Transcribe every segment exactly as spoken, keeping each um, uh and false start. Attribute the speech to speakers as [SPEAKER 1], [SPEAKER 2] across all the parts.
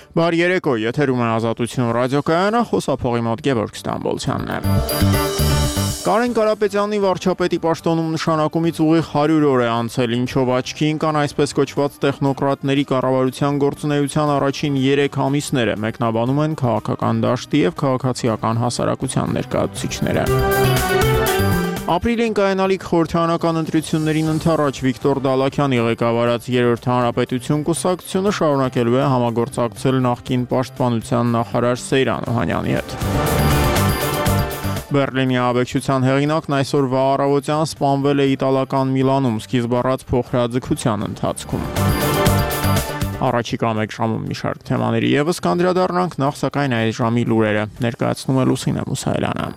[SPEAKER 1] Բարի երեկո, եթերում է Ազատություն ռադիոկայանը, խոսափողի մոտ Գևորգ Ստամբոլցյանն է։ Կարեն Կարապետյանի վարչապետի պաշտոնում նշանակումից ուղիղ հարյուր օր է անցել, ինչով աչքի ընկան այսպես կոչված տեխնոկրատների կառավարության գործունեության առաջին երեք ամիսները, մեկնաբանում են քաղաքական դաշտի և քաղաքացիական հասարակության ներկայացուցիչները։ Ապրիլին կայանալիք խորհրդարանական ընտրություններին ընդառաջ Վիկտոր Դալաքյանի ղեկավարած երրորդ հանրապետություն կուսակցությունը շարունակելու է համագործակցել նախկին պաշտպանության նախարար Սեյրան Օհանյանի հետ։ Բեռլինի աբեկչության հեղինակն այսօր վաղ-առավոտյան սպանվել է իտալական Միլանում սկիզբ առած փոխհրաձգության ընթացքում։ Առաջիկա մեկ ժամում մի շարք թեմաների ևս կանդրադառնանք, նախ սակայն այս ժամի լուրերը ներկայացնում է Լուսինե Մուսայելյանը։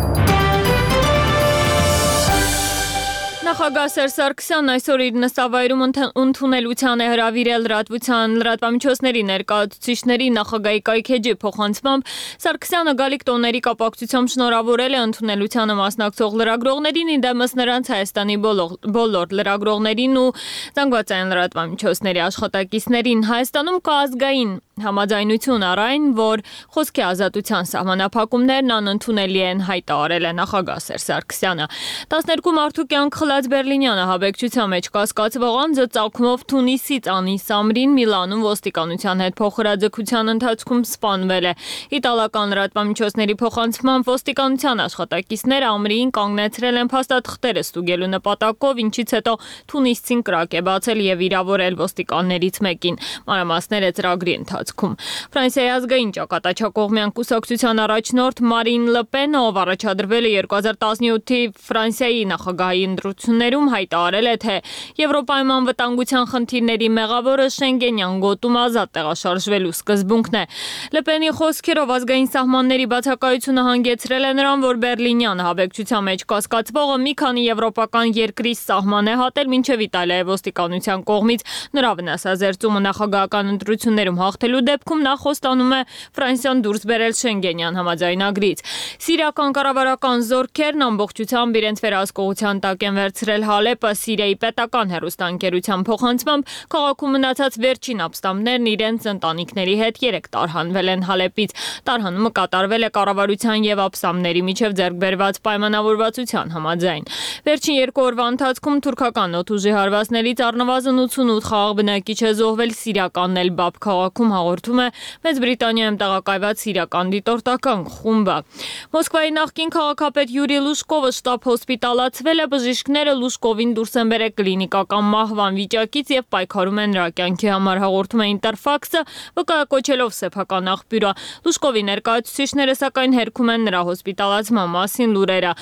[SPEAKER 2] Նախագահ Սերժ Սարգսյանն այսօր իր նստավայրում ընդունելության է հրավիրել լրատվության լրատվամիջոցների ներկայացուցիչների նախագահի կայքէջի փոխանցմամբ Սարգսյանը գալիք տոների կապակցությամբ շնորհավորել է ընդունելությանը մասնակցող լրագրողներին, իդեմս նրանց Հայաստանի բոլոր լրագրողներին ու զանգվածային լրատվամիջոցների աշխատակիցներին։ Հայաստանում կա ազգային համաձայնություն առ այն, որ խոսքի ազատության սահմանափակումներն անընդունելի են, հայտարարել է նախագահ Սերժ Սարգսյանը։ տասներկու մարդու կյանք խլած Բեռլինյանը հավեկչության մեջ կասկածվող անձը ծագումով Թունիսից Անի Սամրին Միլանում ոստիկանության հետ փոխհրաձգության ընթացքում սպանվել է։ Իտալական լրատվամիջոցների փոխանցմամբ ոստիկանության աշխատակիցները Ամրիին կանգնեցրել են փաստաթղթերը ստուգելու նպատակով, ինչից հետո թունիսցին կրակ է բացել և վիրավորել ոստիկաններից մեկին։ Մանրամասները ծրագրի ընթացքում։ Ֆրանսիայի ազգային ճակատաչակողմյան կուսակցության առաջնորդ Մարին Լը Պենը, ով առաջադրվել է երկու հազար տասնյոթի Ֆրանսիայի նախագահի ընտրություններում, հայտարարել է, թե Եվրոպայում անվտանգության խնդիրների մեղավորը Շենգենյան գոտում ազատ տեղաշարժվելու սկզբունքն է։ Լը Պենի խոսքերով ազգային սահմանների բացակայությունը հանգեցրել է նրան, որ Բեռլինյան հավեկչության մեջ կասկածվողը մի քանի եվրոպական երկրի սահման է հատել, մինչև Իտալիայի ոստիկանության կողմից նրա վնասազերծումը նախագահական ընտրություններում հաղթելու դեպքում նա խոստանում է Ֆրանսիան դուրս բերել Շենգենյան համաձայնագրից։ Սիրիական կառավարական զորքերն ամբողջությամբ իրենց վերահսկողության տակ են վերցրել Հալեպը, Սիրիայի պետական հեռուստաընկերության փոխանցմամբ քաղաքում մնացած վերջին ապստամբներն իրենց ընտանիքների հետ երեկ տարհանվել են Հալեպից։ Տարհանումը կատարվել է կառավարության և ապստամբների միջև ձեռք բերված պայմանավորվածության համաձայն։ Վերջին երկու օրվա ընթացքում թուրքական օդուժի հարվածներից առնվազն ութսունութ խաղաղ բնակիչ է զոհվել Սիրիական Էլ-Բաբ քաղաքում, հաղորդում է Մեծ Բրիտանիայում տեղակայված սիրիական դիտորդական խումբը։ Մոսկվայի նախկին քաղաքապետ Յուրի Լուշկովը շտապ հոսպիտալացվել է, բժիշկները Լուշկովին դուրս են բերել կլինիկական մահվան վիճակից և պայքարում են նրա կյանքի համար, հաղորդում է Ինտերֆաքսը, վկայակոչելով սեփական աղբյուրը։ Լուշկովի ներկայացուցիչները սակայն հերքում են նրա հոսպիտալացման մասին լուրերը։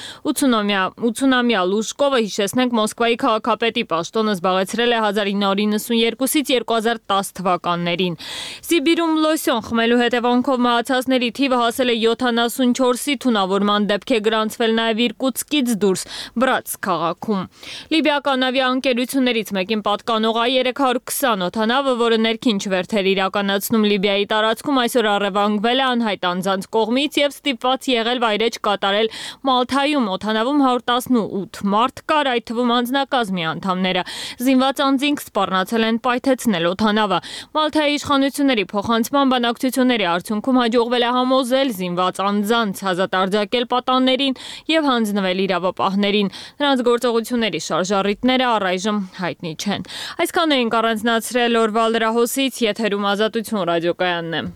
[SPEAKER 2] ութսունամյա Լուշկովը, հիշեցնենք, Մոսկվայի քաղաքապետի պաշտոնը զբաղեցրել է հազար ինը հարյուր նվսանյոթից երկու հազար տասը թվականներին։ Սիբիրում լոսյոն խմելու հետևանքով մահացածների թիվը հասել է յոթանասունչորսի, թունավորման դեպք է գրանցվել նաև Իրկուտսկից դուրս Բրատսկ քաղաքում։ Լիբիական ավիաընկերություններից մեկին պատկանող այ երեք հարյուր քսան օդանավը, որը ներքին չվերթեր իրականացնում Լիբիայի տարածքում, այսօր առևանգվել է անհայտ անձանց կողմից և ստիպված եղել վայրէջք կատարել Մալթայում։ Օդանավում հարյուր տասնութ մարդ կար, այդ թվում անձնակազմի անդամները։ Զինված անձինք սպառնացել են պայթեցնել օդանավը։ Մալթայի իշխանությունների փոխանցման բանակցությունների արդյունքում հաջողվել է համոզել զինված անձանց ազատ արձակել պատաններին և հանձնվել իրավապահներին։ Նրանց գործողությունների շարժառիթները առայժմ հայտնի չեն։ Այսքան էինք առանձնացրել օրվա լրահոսից, եթերում Ազատություն ռադիոկայանն է։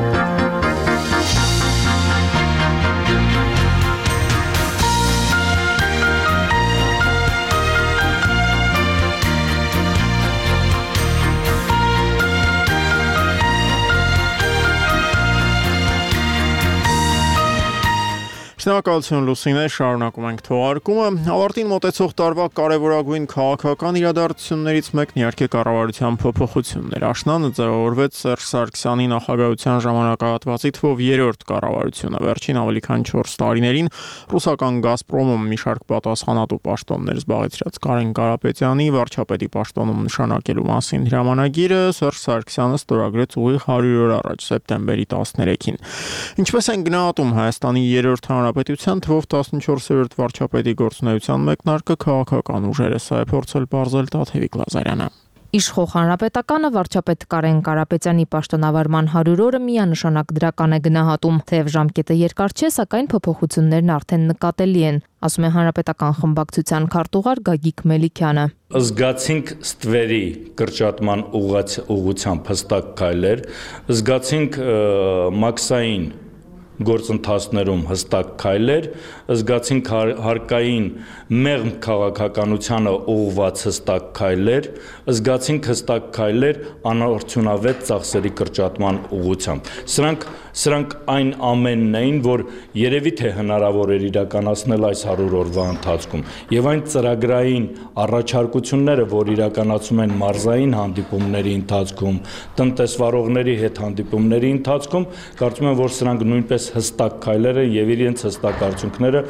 [SPEAKER 1] Շնորհակալություն Լուսինե, շարունակում ենք թողարկումը։ Ավարտին մոտեցող տարվա կարևորագույն քաղաքական իրադարձություններից մեկն իհարկե կառավարության փոփոխությունն էր։ Աշնանը ձևավորվեց Սերժ Սարգսյանի նախագահության ժամանակահատվածի թվով երրորդ կառավարությունը։ Վերջին ավելի քան չորս տարիներին ռուսական Գազպրոմում մի շարք պատասխանատու պաշտոններ զբաղեցրած Կարեն Կարապետյանի վարչապետի պաշտոնում նշանակելու մասին հրամանագիրը Սերժ Սարգսյանը ստորագրեց ուղիղ հարյուր օր առաջ, սեպտեմբերի տասներեքին։ Ինչպես են գնահատում Հայաստանի երրորդ հանրապետության թվով տասնչորսերորդ վարչապետի գործունեության մեկնարկը քաղաքական ուժերը, սա է փորձել պարզել Տաթևիկ Լազարյանը։
[SPEAKER 3] Իշխող հանրապետականը վարչապետ Կարեն Կարապետյանի պաշտոնավարման հարյուր օրը միանշանակ դրական է գնահատում, թեև ժամկետը երկար չէ, սակայն փոփոխություններն արդեն նկատելի են, ասում է հանրապետական խմբակցության քարտուղար Գագիկ Մելիքյանը։
[SPEAKER 4] Զգացինք ստվերի կրճատման ուղղությամբ հստակ քայլեր, զգացինք մաքսային գործընթացներում հստակ քայլեր, զգացինք հարկային մեղմ քաղաքականությանը ուղղված հստակ քայլեր, զգացինք հստակ քայլեր անարդյունավետ ծախսերի կրճատման ուղղությամբ։ Սրանք սրանք այն ամենն էին, որ երևի թե հնարավոր էր իրականացնել այս հարյուր օրվա ընթացքում, եւ այն ծրագրային առաջարկությունները, որ իրականացում են մարզային հանդիպումների ընթացքում, տնտեսվարողների հետ հանդիպումների ընթացքում, կարծում եմ, որ սրանք նույնպես հստակ քայլեր են եւ իրենց հստակ արդյունքները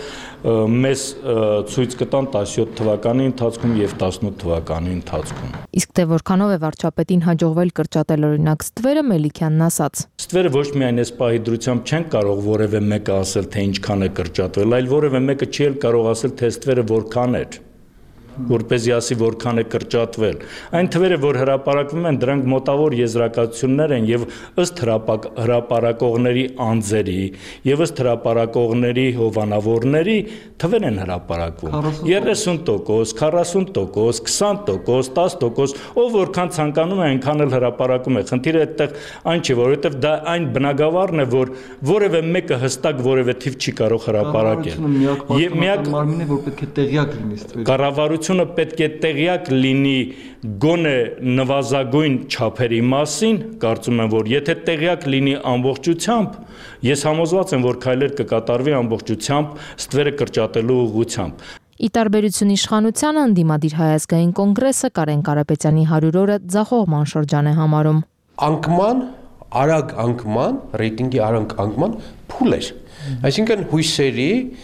[SPEAKER 4] մեզ ցույց կտան տասնյոթ թվականի ընթացքում եւ տասնութ թվականի ընթացքում։
[SPEAKER 3] Իսկ թե որքանով է վարչապետին հաջողվել կրճատել օրինակ ստվերը, Մելիքյանն ասաց.
[SPEAKER 4] Ստվերը ոչ միայն այս պահի դրությամբ չեն կարող որևէ մեկը ասել, թե ինչքան է կրճատվել, այլ որևէ մեկը չի էլ կարող ասել, թե ստվերը որքան էր, որպեսզի ասի որքան է կրճատվել։ Այն թվերը, որ հրապարակվում են, դրանք մոտավոր եզրակացություններ են եւ ըստ հրապարակողների անձերի եւ ըստ հրապարակողների հովանավորների թվեր են հրապարակվում։ երեսուն տոկոս, քառասուն տոկոս, քսան տոկոս, տասը տոկոս, ով որքան ցանկանում է, այնքան էլ հրապարակում է։ Խնդիրը այդտեղ այն չէ, որովհետեւ դա այն բնագավառն է, որ որևէ մեկը հստակ որևէ թիվ չի կարող հրապարակել։
[SPEAKER 5] Եվ միակ մարմինը, որ պետք է տեղյակ լինի ստվերի։
[SPEAKER 4] Կառավարությունը պետք է տեղյակ լինի գոնե նվազագույն չափերի մասին, կարծում եմ, որ եթե տեղյակ լինի ամբողջությամբ, ես համոզված եմ, որ քայլեր կկատարվի ամբողջությամբ ստվերը կրճատելու ուղղությամբ։
[SPEAKER 3] Ի տարբերություն իշխանությանը ընդդիմադիր Հայ ազգային կոնգրեսը Կարեն Կարապետյանի հարյուր օրը ձախողման շրջան է համարում։
[SPEAKER 6] Անկման, արագ անկման, ռեյտինգի արագ անկման փուլ էր։ Այսինքն հույսերի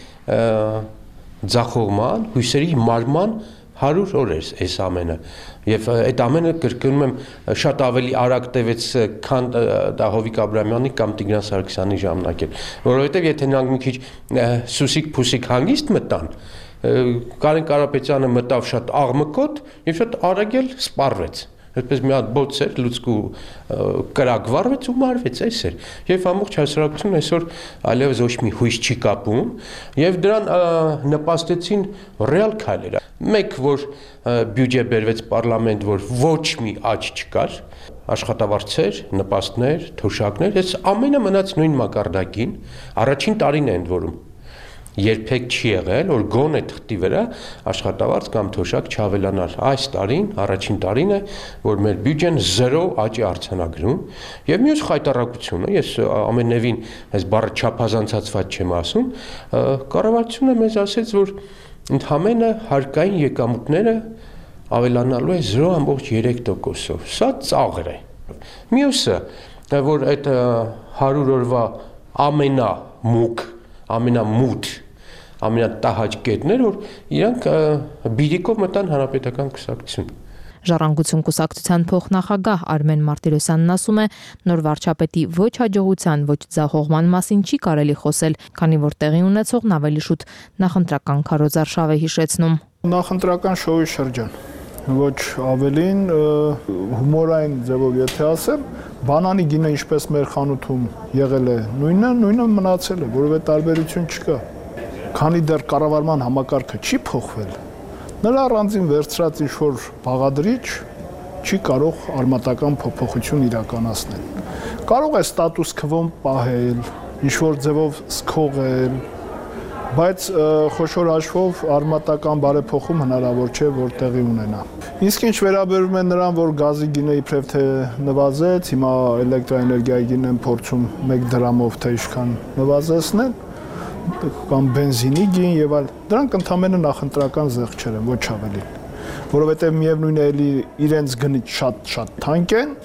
[SPEAKER 6] ձախողման, հույսերի մարման հարյուր օր էր այս ամենը եւ այդ ամենը կրկնում եմ շատ ավելի արագ տևեց քան դա Հովիկ Աբրահամյանի կամ Տիգրան Սարգսյանի ժամանակ էր, որովհետեւ եթե նրանք մի քիչ սուսիկ փուսիկ հանգիստ մտան, Կարեն Կարապետյանը մտավ շատ աղմկոտ եւ շատ արագ էլ սպառվեց։ Այդպես մի հատ բոց էր, լուցկու կրակ վառվեց ու մարվեց, այս էր։ Եվ ամբողջ հասարակությունը այսօր այլևս ոչ մի հույս չի կապում եւ դրան նպաստեցին ռեալ քայլեր։ Մեկ որ բյուջե բերվեց պարլամենտ, որ ոչ մի աճ չկար, աշխատավարձեր, նպաստներ, թոշակներ, այս ամենը մնաց նույն մակարդակին, առաջին տարին է ընդ որում։ Երբեք չի եղել, որ գոնե թղթի վրա աշխատավարձ կամ թոշակ չավելանար։ Այս տարին, առաջին տարին է, որ մեր բյուջեն զերո աճ է արձանագրում, եւ մյուս խայտառակությունը, ես ամենևին այս բառը չափազանցացված չեմ ասում, կառավարությունը մեզ ասեց, որ ընդհանրապես հարկային եկամուտները ավելանալու է զրո ամբողջ երեք տոկոսով։ Սա ծաղր է։ Մյուսը, որ այդ հարյուր օրվա ամենամուկ, ամենամութ ամենատահաճ կետներ, որ իրանք բիրիկով մտան հանրապետական կուսակցություն։
[SPEAKER 3] Ժառանգություն կուսակցության փոխնախագահ Արմեն Մարտիրոսյանն ասում է, նոր վարչապետի ոչ հաջողության, ոչ ձախողման մասին չի կարելի խոսել, քանի որ տեղի ունեցողն ավելի շուտ նախընտրական քարոզարշավ է հիշեցնում։
[SPEAKER 7] Նախընտրական շոուի շրջան, ոչ ավելին հումորային ձևով եթե ասեմ, բանանի գինը ինչպես մեր խանութում եղել է նույնը, նույնը մնացել է, որովհետեւ տարբերություն չկա։ Քանի դեռ կառավարման համակարգը չի փոխվել, նրա առանձին վերցրած ինչ-որ բաղադրիչ չի կարող արմատական փոփոխություն իրականացնել։ Կարող է ստատուս քվոն պահել, ինչ-որ ձևով սկողել, բայց խոշոր հաշվով արմատական բարեփոխում հնարավոր չէ, որ տեղի ունենա։ Իսկ ինչ վերաբերում է նրան, որ գազի գինը իբրև թե նվազեց, հիմա էլեկտրոէներգիայի գինն են փորձում մեկ դրամով թե ինչքան նվազեցնել, կամ բենզինի գին եւ այլ, դրանք ընդհանրապես նախընտրական զեղչեր են, ոչ ավելին, որովհետեւ միևնույն է էլի իրենց գնից շատ-շատ թանկ են,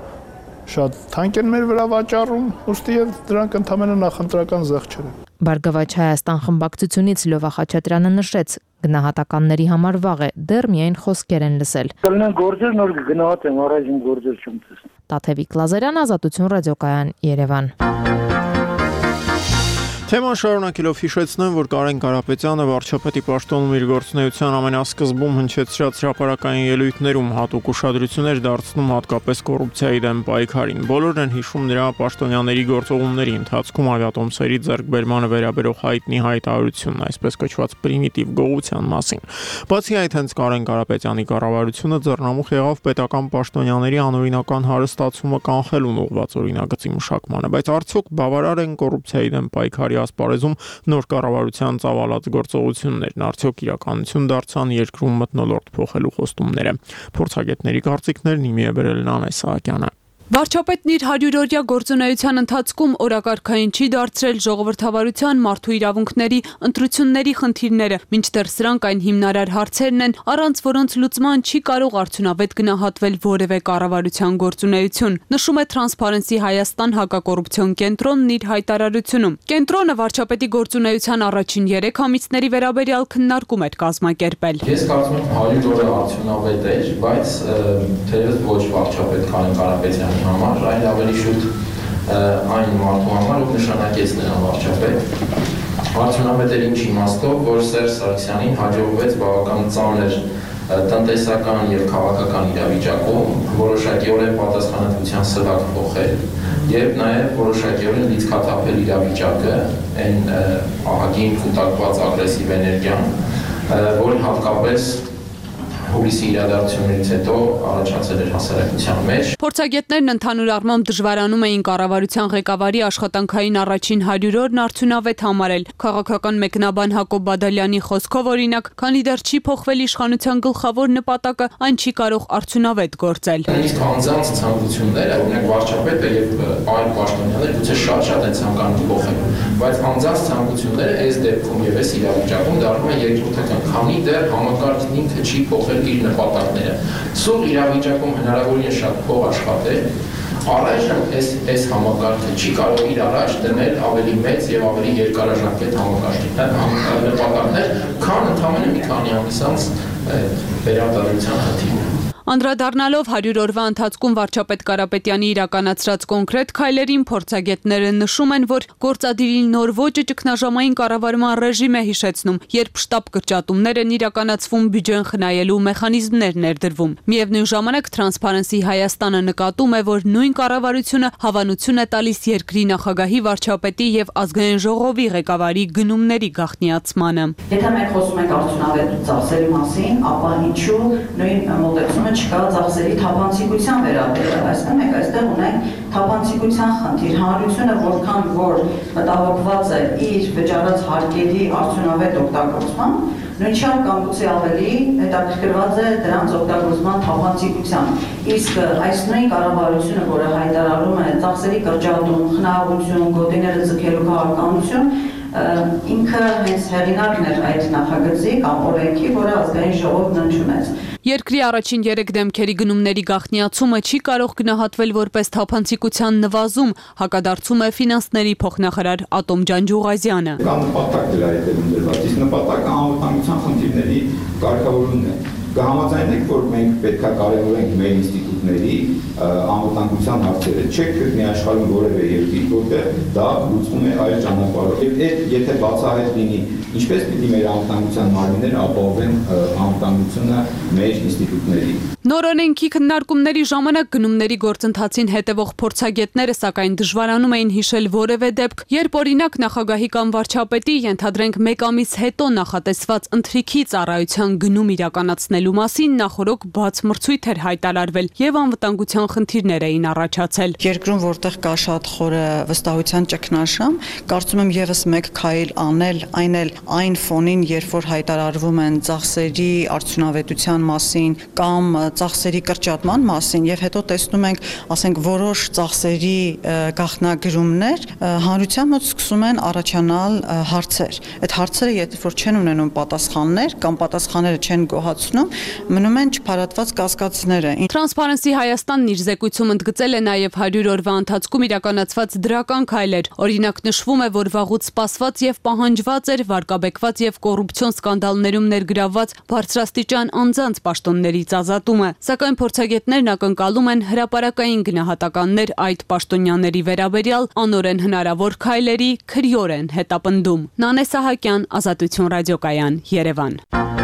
[SPEAKER 7] շատ թանկ են մեր վրա վաճառում, ուստի եւ դրանք ընդհանրապես նախընտրական զեղչեր են։
[SPEAKER 3] Բարգավաճ Հայաստան խմբակցությունից Լովա Խաչատրյանը նշեց, գնահատականների համար վաղ է, դեռ միայն խոսքեր են լսել։
[SPEAKER 8] Կլինեն գործեր, նոր գնահատեմ, առայժմ գործեր չեմ տեսնում։
[SPEAKER 3] Տաթևիկ Լազարյան, Ազատություն ռադիոկայան, Երևան։
[SPEAKER 1] Թեման շարունակելով հիշեցնեմ, որ Կարեն Կարապետյանը վարչապետի պաշտոնում իր գործունեության ամենասկզբում հնչեցրած հրապարակային ելույթներում հատուկ ուշադրություն էր դարձնում հատկապես կոռուպցիայի դեմ պայքարին։ Բոլորն են հիշում նրա պաշտոնյաների գործողումների ընթացքում ավիատոմսերի ձեռքբերմանը վերաբերող հայտնի հայտարարությունն, այսպես կոչված պրիմիտիվ գողության մասին։ Բացի այդ, հենց Կարեն Կարապետյանի կառավարությունը ձեռնամուխ եղավ պետական պաշտոնյաների անօրինական հարստացումը կանխելուն ուղղված օրինագծի մշակմանը, բայց արդյոք բավարար են կոռուպցիայի դեմ պայքարի ասպարեզում նոր կառավարության ծավալած գործողություններն, արդյոք իրականություն դարձան երկրում մթնոլորտ փոխելու խոստումները։ Փորձագետների կարծիքներն իմի է բերել Նանե Սահակյանը։
[SPEAKER 9] Վարչապետն իր հարյուրօրյա գործունեության ընթացքում օրակարգային չի դարձրել ժողովրդավարության, մարդու իրավունքների, ընտրությունների խնդիրները, մինչդեռ սրանք այն հիմնարար հարցերն են, առանց որոնց լուծման չի կարող արդյունավետ գնահատվել որևէ կառավարության գործունեություն, նշում է Transparency Հայաստան հակակոռուպցիոն կենտրոնն իր հայտարարությունում։ Կենտրոնը վարչապետի գործունեության առաջին երեք ամիսների վերաբերյալ քննարկում էր կազմակերպել։
[SPEAKER 10] Ես կարծում եմ հարյուր օրը արդյունավետ էր, բայց թերևս ոչ վարչապետ Կարեն Կարապետյանի համար, այլ ավելի շուտ այն մարդու համար, ով նշանակեց նրան վարչապետ։ Արդյունավետ էր ինչ իմաստով, որ Սերժ Սարգսյանին հաջողվեց բավական ծանր տնտեսական եւ քաղաքական իրավիճակում որոշակիորեն պատասխանատվության սրահ փոխել եւ նաեւ որոշակիորեն լիցքաթափել իրավիճակը, այն ահագին կուտակված ագրեսիվ էներգիան, որը հատկապես հուլիսի իրադարձություններից հետո առաջացել էր հասարակության մեջ։
[SPEAKER 9] Փորձագետներն ընդհանուր առմամբ դժվարանում էին կառավարության ղեկավարի աշխատանքային առաջին հարյուր օրն արդյունավետ համարել։ Քաղաքական մեկնաբան Հակոբ Բադալյանի խոսքով, օրինակ, քանի դեռ չի փոխվել իշխանության գլխավոր նպատակը, այն չի կարող արդյունավետ գործել։
[SPEAKER 10] Նույնիսկ անձանց ցանկությունները, օրինակ վարչապետը եւ այլ պաշտոնյաներ գուցե շատ-շատ են ցանկանում փոխել, բայց անձանց ցանկությունները այս դեպքում եւ այս իրավիճակում դառնում են երկրորդական, քանի դեռ համակարգն ինքը չի փոխել իր նպատակները։ Սուղ իրավիճակում հնարավորինս շատ փող աշխատել, առայժմ այս այս համակարգը չի կարող իր առաջ դնել ավելի մեծ եւ ավելի երկարաժամկետ համակարգի նպատակներ, քան ընդամենը մի քանի ամիս անց վերարտադրության խնդիրը։
[SPEAKER 9] Անդրադառնալով հարյուր օրվա ընթացքում վարչապետ Կարապետյանի իրականացրած կոնկրետ քայլերին, փորձագետները նշում են, որ գործադիրի նոր ոճը ճգնաժամային կառավարման ռեժիմ է հիշեցնում, երբ շտապ կրճատումներ են իրականացվում, բյուջեն խնայելու մեխանիզմներ ներդրվում։ Միևնույն ժամանակ Transparency Հայաստանը նկատում է, որ նույն կառավարությունը հավանություն է տալիս երկրի նախագահի, վարչապետի եւ ազգային ժողովի ղեկավարի գնումների գաղտնիացմանը։
[SPEAKER 11] Եթե մենք խոսում ենք արդյունավետ ծախսերի մասին, ապա ինչու նույն մոտեցումը չկա ծախսերի թափանցիկության վերաբերյալ, այսինքն մենք այստեղ ունենք թափանցիկության խնդիր, հանրությունը որքան որ մտահոգված է իր վճարած հարկերի արդյունավետ օգտագործման, նույնչափ կամ գուցե ավելի հետաքրքրված է դրանց օգտագործման թափանցիկությամբ։ Իսկ այս նույն կառավարությունը, որը հայտարարում է ծախսերի կրճատում, խնայողություն, գոտիները ձգելու քաղաքականություն, ինքը հենց հեղինակն էր այդ նախագծի կամ օրենքի, որը ազգային ժողովն ընդունեց։
[SPEAKER 9] Երկրի առաջին երեք դեմքերի գնումների գաղտնիացումը չի կարող գնահատվել որպես թափանցիկության նվազում, հակադարձում է ֆինանսների փոխնախարար Ատոմ Ջանջուղազյանը։
[SPEAKER 12] Կամ նպատակ դրա հետևում դրված, իսկ նպատակը անվտանգության խնդիրների կարգավորումն է։ Կհամաձայնեք, որ մենք պետք է կարևորենք մեր ինստիտուտների անվտանգության հարցերը։ Չեք գտնի աշխարհում որևէ երկիր, որտեղ դա լուծվում է այլ ճանապարհով։ Եվ այդ եթե բացահայտ լինի, ինչպես պիտի մեր անվտանգության մարմինները ապահովեն անվտանգությունը մեր ինստիտուտների։
[SPEAKER 9] Նոր օրենքի քննարկումների ժամանակ գնումների գործընթացին հետևող փորձագետները սակայն դժվարանում էին հիշել որևէ դեպք, երբ օրինակ նախագահի կամ վարչապետի ենթադրենք մեկ ամիս հետո նախատեսված ընթրիքի ծառայության գնում իրականացնելու մասին նախորոք բաց մրցույթ էր հայտարարվել եւ անվտանգության խնդիրներ էին առաջացել։
[SPEAKER 13] Երկրում որտեղ կա շատ խորը վստահության ճգնաժամ, կարծում եմ եւս մեկ քայլ անել, այն էլ այն ֆոնին, երբ որ հայտարարվում են ծախսերի արդյունավետության մասին կամ ծախսերի կրճատման մասին եւ հետո տեսնում ենք, ասենք, որոշ ծախսերի գաղտնագրումներ, հանրության մոտ սկսում են առաջանալ հարցեր։ Այդ հարցերը երբ որ չեն ունենում պատասխաններ կամ պատասխանները չեն գոհացնում, մնում են չփարատված կասկածները։
[SPEAKER 9] Transparency Հայաստանն իր զեկույցում ընդգծել է նաեւ հարյուր օրվա ընթացքում իրականացված դրական քայլեր։ Օրինակ նշվում է, որ վաղուց սպասված եւ պահանջված էր վարկաբեկված եւ կոռուպցիոն սկանդալներում ներգրավված բարձրաստիճան անձանց պաշտոններից ազատումը։ Սակայն փորձագետներն ակնկալում են հրապարակային գնահատականներ այդ պաշտոնյաների վերաբերյալ անօրեն հնարավոր քայլերի քրեորեն հետապնդում։ Նանե Սահակյան, Ազատություն ռադիոկայան, Երևան։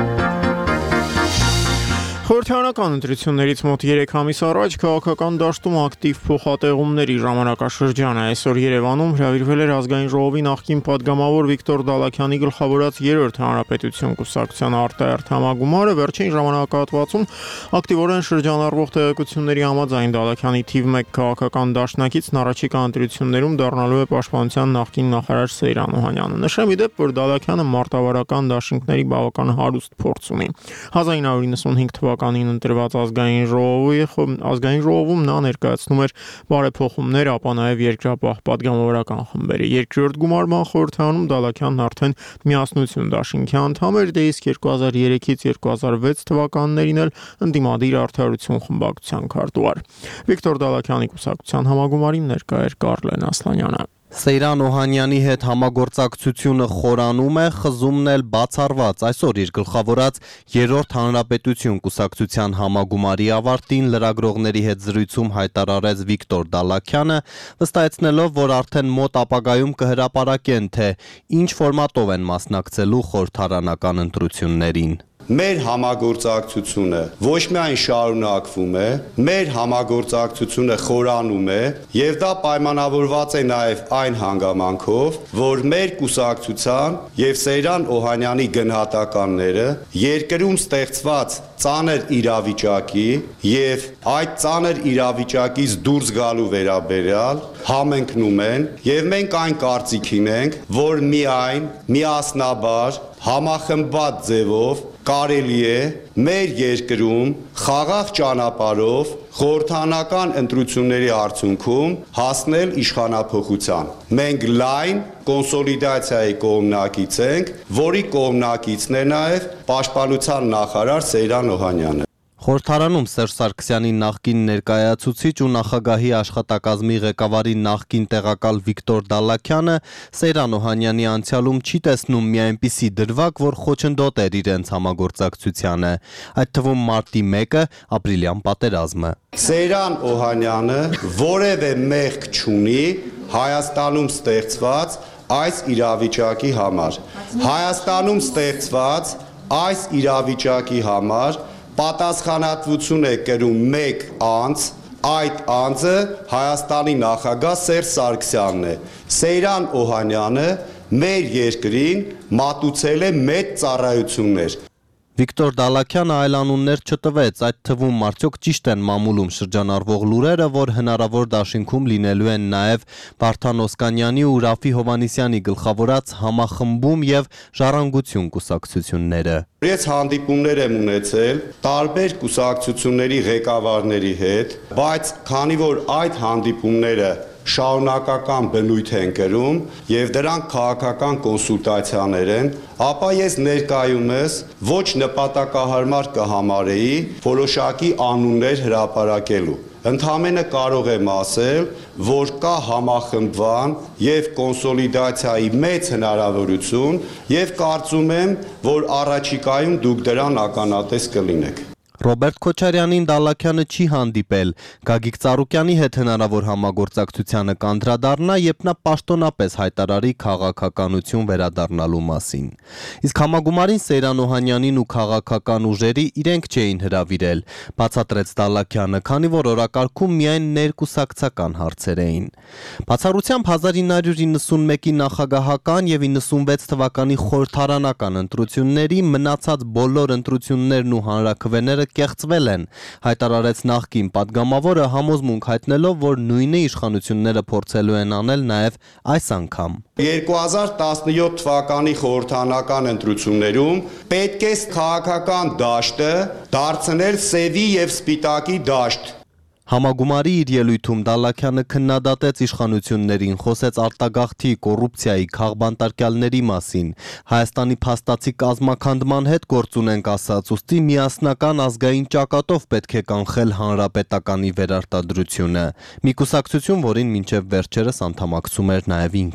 [SPEAKER 1] Խորհրդարանական ընտրություններից մոտ երեք ամիս առաջ քաղաքական դաշտում ակտիվ փոխատեղումների ժամանակաշրջան է։ Այսօր Երևանում հրավիրվել էր ազգային ժողովի նախկին падգամավոր Վիկտոր Դալաքյանի գլխավորած երրորդ հանրապետություն կուսակցության արտահերթ համագումարը։ Վերջին ժամանակահատվածում ակտիվորեն շրջանառվող տեղեկությունների համաձայն Դալաքյանի թիվ մեկ քաղաքական դաշնակիցն առաջիկա ընտրություններում դառնալու է պաշտպանության նախկին նախարար Սեյրան Օհանյանը։ Նշեմ ի դեպ, որ Դալաքյանը մարտավարական դաշինքների բավական հարուստ փորձ ունի։ հազար իննսուն իննսունհինգ թվականին ընտրված ազգային ժողովի ազգային ժողովում նա ներկայացնում էր բարեփոխումներ, ապա նաև երկրապահ падգամավորական խմբերը։ Երկրորդ գումարման խորհրդարանում Դալաքյանն արդեն միասնություն դաշինքի անդամ էր, դե իսկ երկու հազար երեքից երկու հազար վեց թվականներին էլ ընդդիմադիր արդարություն խմբակցության քարտուղար։ Վիկտոր Դալաքյանի կուսակցության համագումարին ներկա էր Կարլեն Ասլանյանը։
[SPEAKER 14] Սեյրան Օհանյանի հետ համագործակցությունը խորանում է, խզումն էլ բացառված։ Այսօր իր գլխավորած երրորդ հանրապետություն կուսակցության համագումարի ավարտին լրագրողների հետ զրույցում հայտարարեց Վիկտոր Դալաքյանը, վստահեցնելով, որ արդեն մոտ ապագայում կհրապարակեն, թե ինչ ֆորմատով են մասնակցելու խորհրդարանական ընտրություններին։
[SPEAKER 15] Մեր համագործակցությունը ոչ միայն շարունակվում է, մեր համագործակցությունը խորանում է, եւ դա պայմանավորված է նաեւ այն հանգամանքով, որ մեր կուսակցության եւ Սեյրան Օհանյանի գնահատականները երկրում ստեղծված ծանր իրավիճակի եւ այդ ծանր իրավիճակից դուրս գալու վերաբերյալ համընկնում են եւ մենք այն կարծիքին ենք, որ միայն միասնաբար համախմբված ձևով կարելի է մեր երկրում խաղաղ ճանապարհով խորհրդարանական ընտրությունների արդյունքում հասնել իշխանափոխության։ Մենք լայն կոնսոլիդացիայի կողմնակից ենք, որի կողմնակիցն է նաև պաշտպանության նախարար Սեյրան Օհանյանը։
[SPEAKER 14] Խորհրդարանում Սերժ Սարգսյանի նախկին ներկայացուցիչ ու նախագահի աշխատակազմի ղեկավարի նախկին տեղակալ Վիկտոր Դալաքյանը Սեյրան Օհանյանի անցյալում չի տեսնում մի այնպիսի դրվագ, որ խոչընդոտ էր իրենց համագործակցությանը, այդ թվում մարտի մեկը ապրիլյան պատերազմը։
[SPEAKER 15] Սեյրան Օհանյանը որևէ մեղք չունի Հայաստանում ստեղծված այս իրավիճակի համար։ Հայաստանում ստեղծված այս իրավիճակի համար պատասխանատվություն է կրում մեկ անձ, այդ անձը Հայաստանի նախագահ Սերժ Սարգսյանն է։ Սեյրան Օհանյանը մեր երկրին մատուցել է մեծ ծառայություններ։
[SPEAKER 14] Վիկտոր Դալաքյանը այլ անուններ չտվեց, այդ թվում արդյոք ճիշտ են մամուլում շրջանառվող լուրերը, որ հնարավոր դաշինքում լինելու են նաև Վարդան Օսկանյանի ու Ռաֆի Հովհաննիսյանի գլխավորած համախմբում եւ Ժառանգություն կուսակցությունները։
[SPEAKER 15] Ես հանդիպումներ եմ ունեցել տարբեր կուսակցությունների ղեկավարների հետ, բայց քանի որ այդ հանդիպումները շարունակական բնույթ են կրում եւ դրանք քաղաքական կոնսուլտացիաներ են, ապա ես ներկայումս ոչ նպատակահարմար կհամարեի որոշակի անուններ հրապարակելու։ Ընդհանրապես կարող եմ ասել, որ կա համախմբման եւ կոնսոլիդացիայի մեծ հնարավորություն եւ կարծում եմ, որ առաջիկայում դուք դրան ականատես կլինեք։
[SPEAKER 14] Ռոբերտ Քոչարյանին Դալաքյանը չի հանդիպել, Գագիկ Ծառուկյանի հետ հնարավոր համագործակցությանը կանդրադառնա, երբ նա պաշտոնապես հայտարարի քաղաքականություն վերադառնալու մասին։ Իսկ համագումարին Սեյրան Օհանյանին ու քաղաքական ուժերի իրենք չէին հրավիրել, բացատրեց Դալաքյանը, քանի որ օրակարգում միայն ներկուսակցական հարցեր էին։ Բացառությամբ հազար ինը հարյուր իննսունմեկի նախագահական եւ իննսունվեց թվականի խորհրդարանական ընտրությունների մնացած բոլոր ընտրություններն ու հանրաքվեները կեղծվել են, հայտարարեց նախկին падգամավորը համոզմունք հայտնելով, որ նույնը իշխանությունները փորձելու են անել նաև այս անգամ։
[SPEAKER 15] երկու հազար տասնյոթ թվականի խորհրդարանական ընտրություններում պետք է քաղաքական դաշտը դարձնել սևի եւ սպիտակի դաշտ։
[SPEAKER 14] Համագումարի իր ելույթում Դալաքյանը քննադատեց իշխանություններին, խոսեց արտագաղթի, կոռուպցիայի, քաղբանտարկյալների մասին, Հայաստանի փաստացի կազմաքանդման հետ գործ ունենք ասաց, ուստի միասնական ազգային ճակատով պետք է կանխել հանրապետականի վերարտադրությունը, մի կուսակցություն, որին մինչև վերջերս անդամակցում էր նաև ինքը։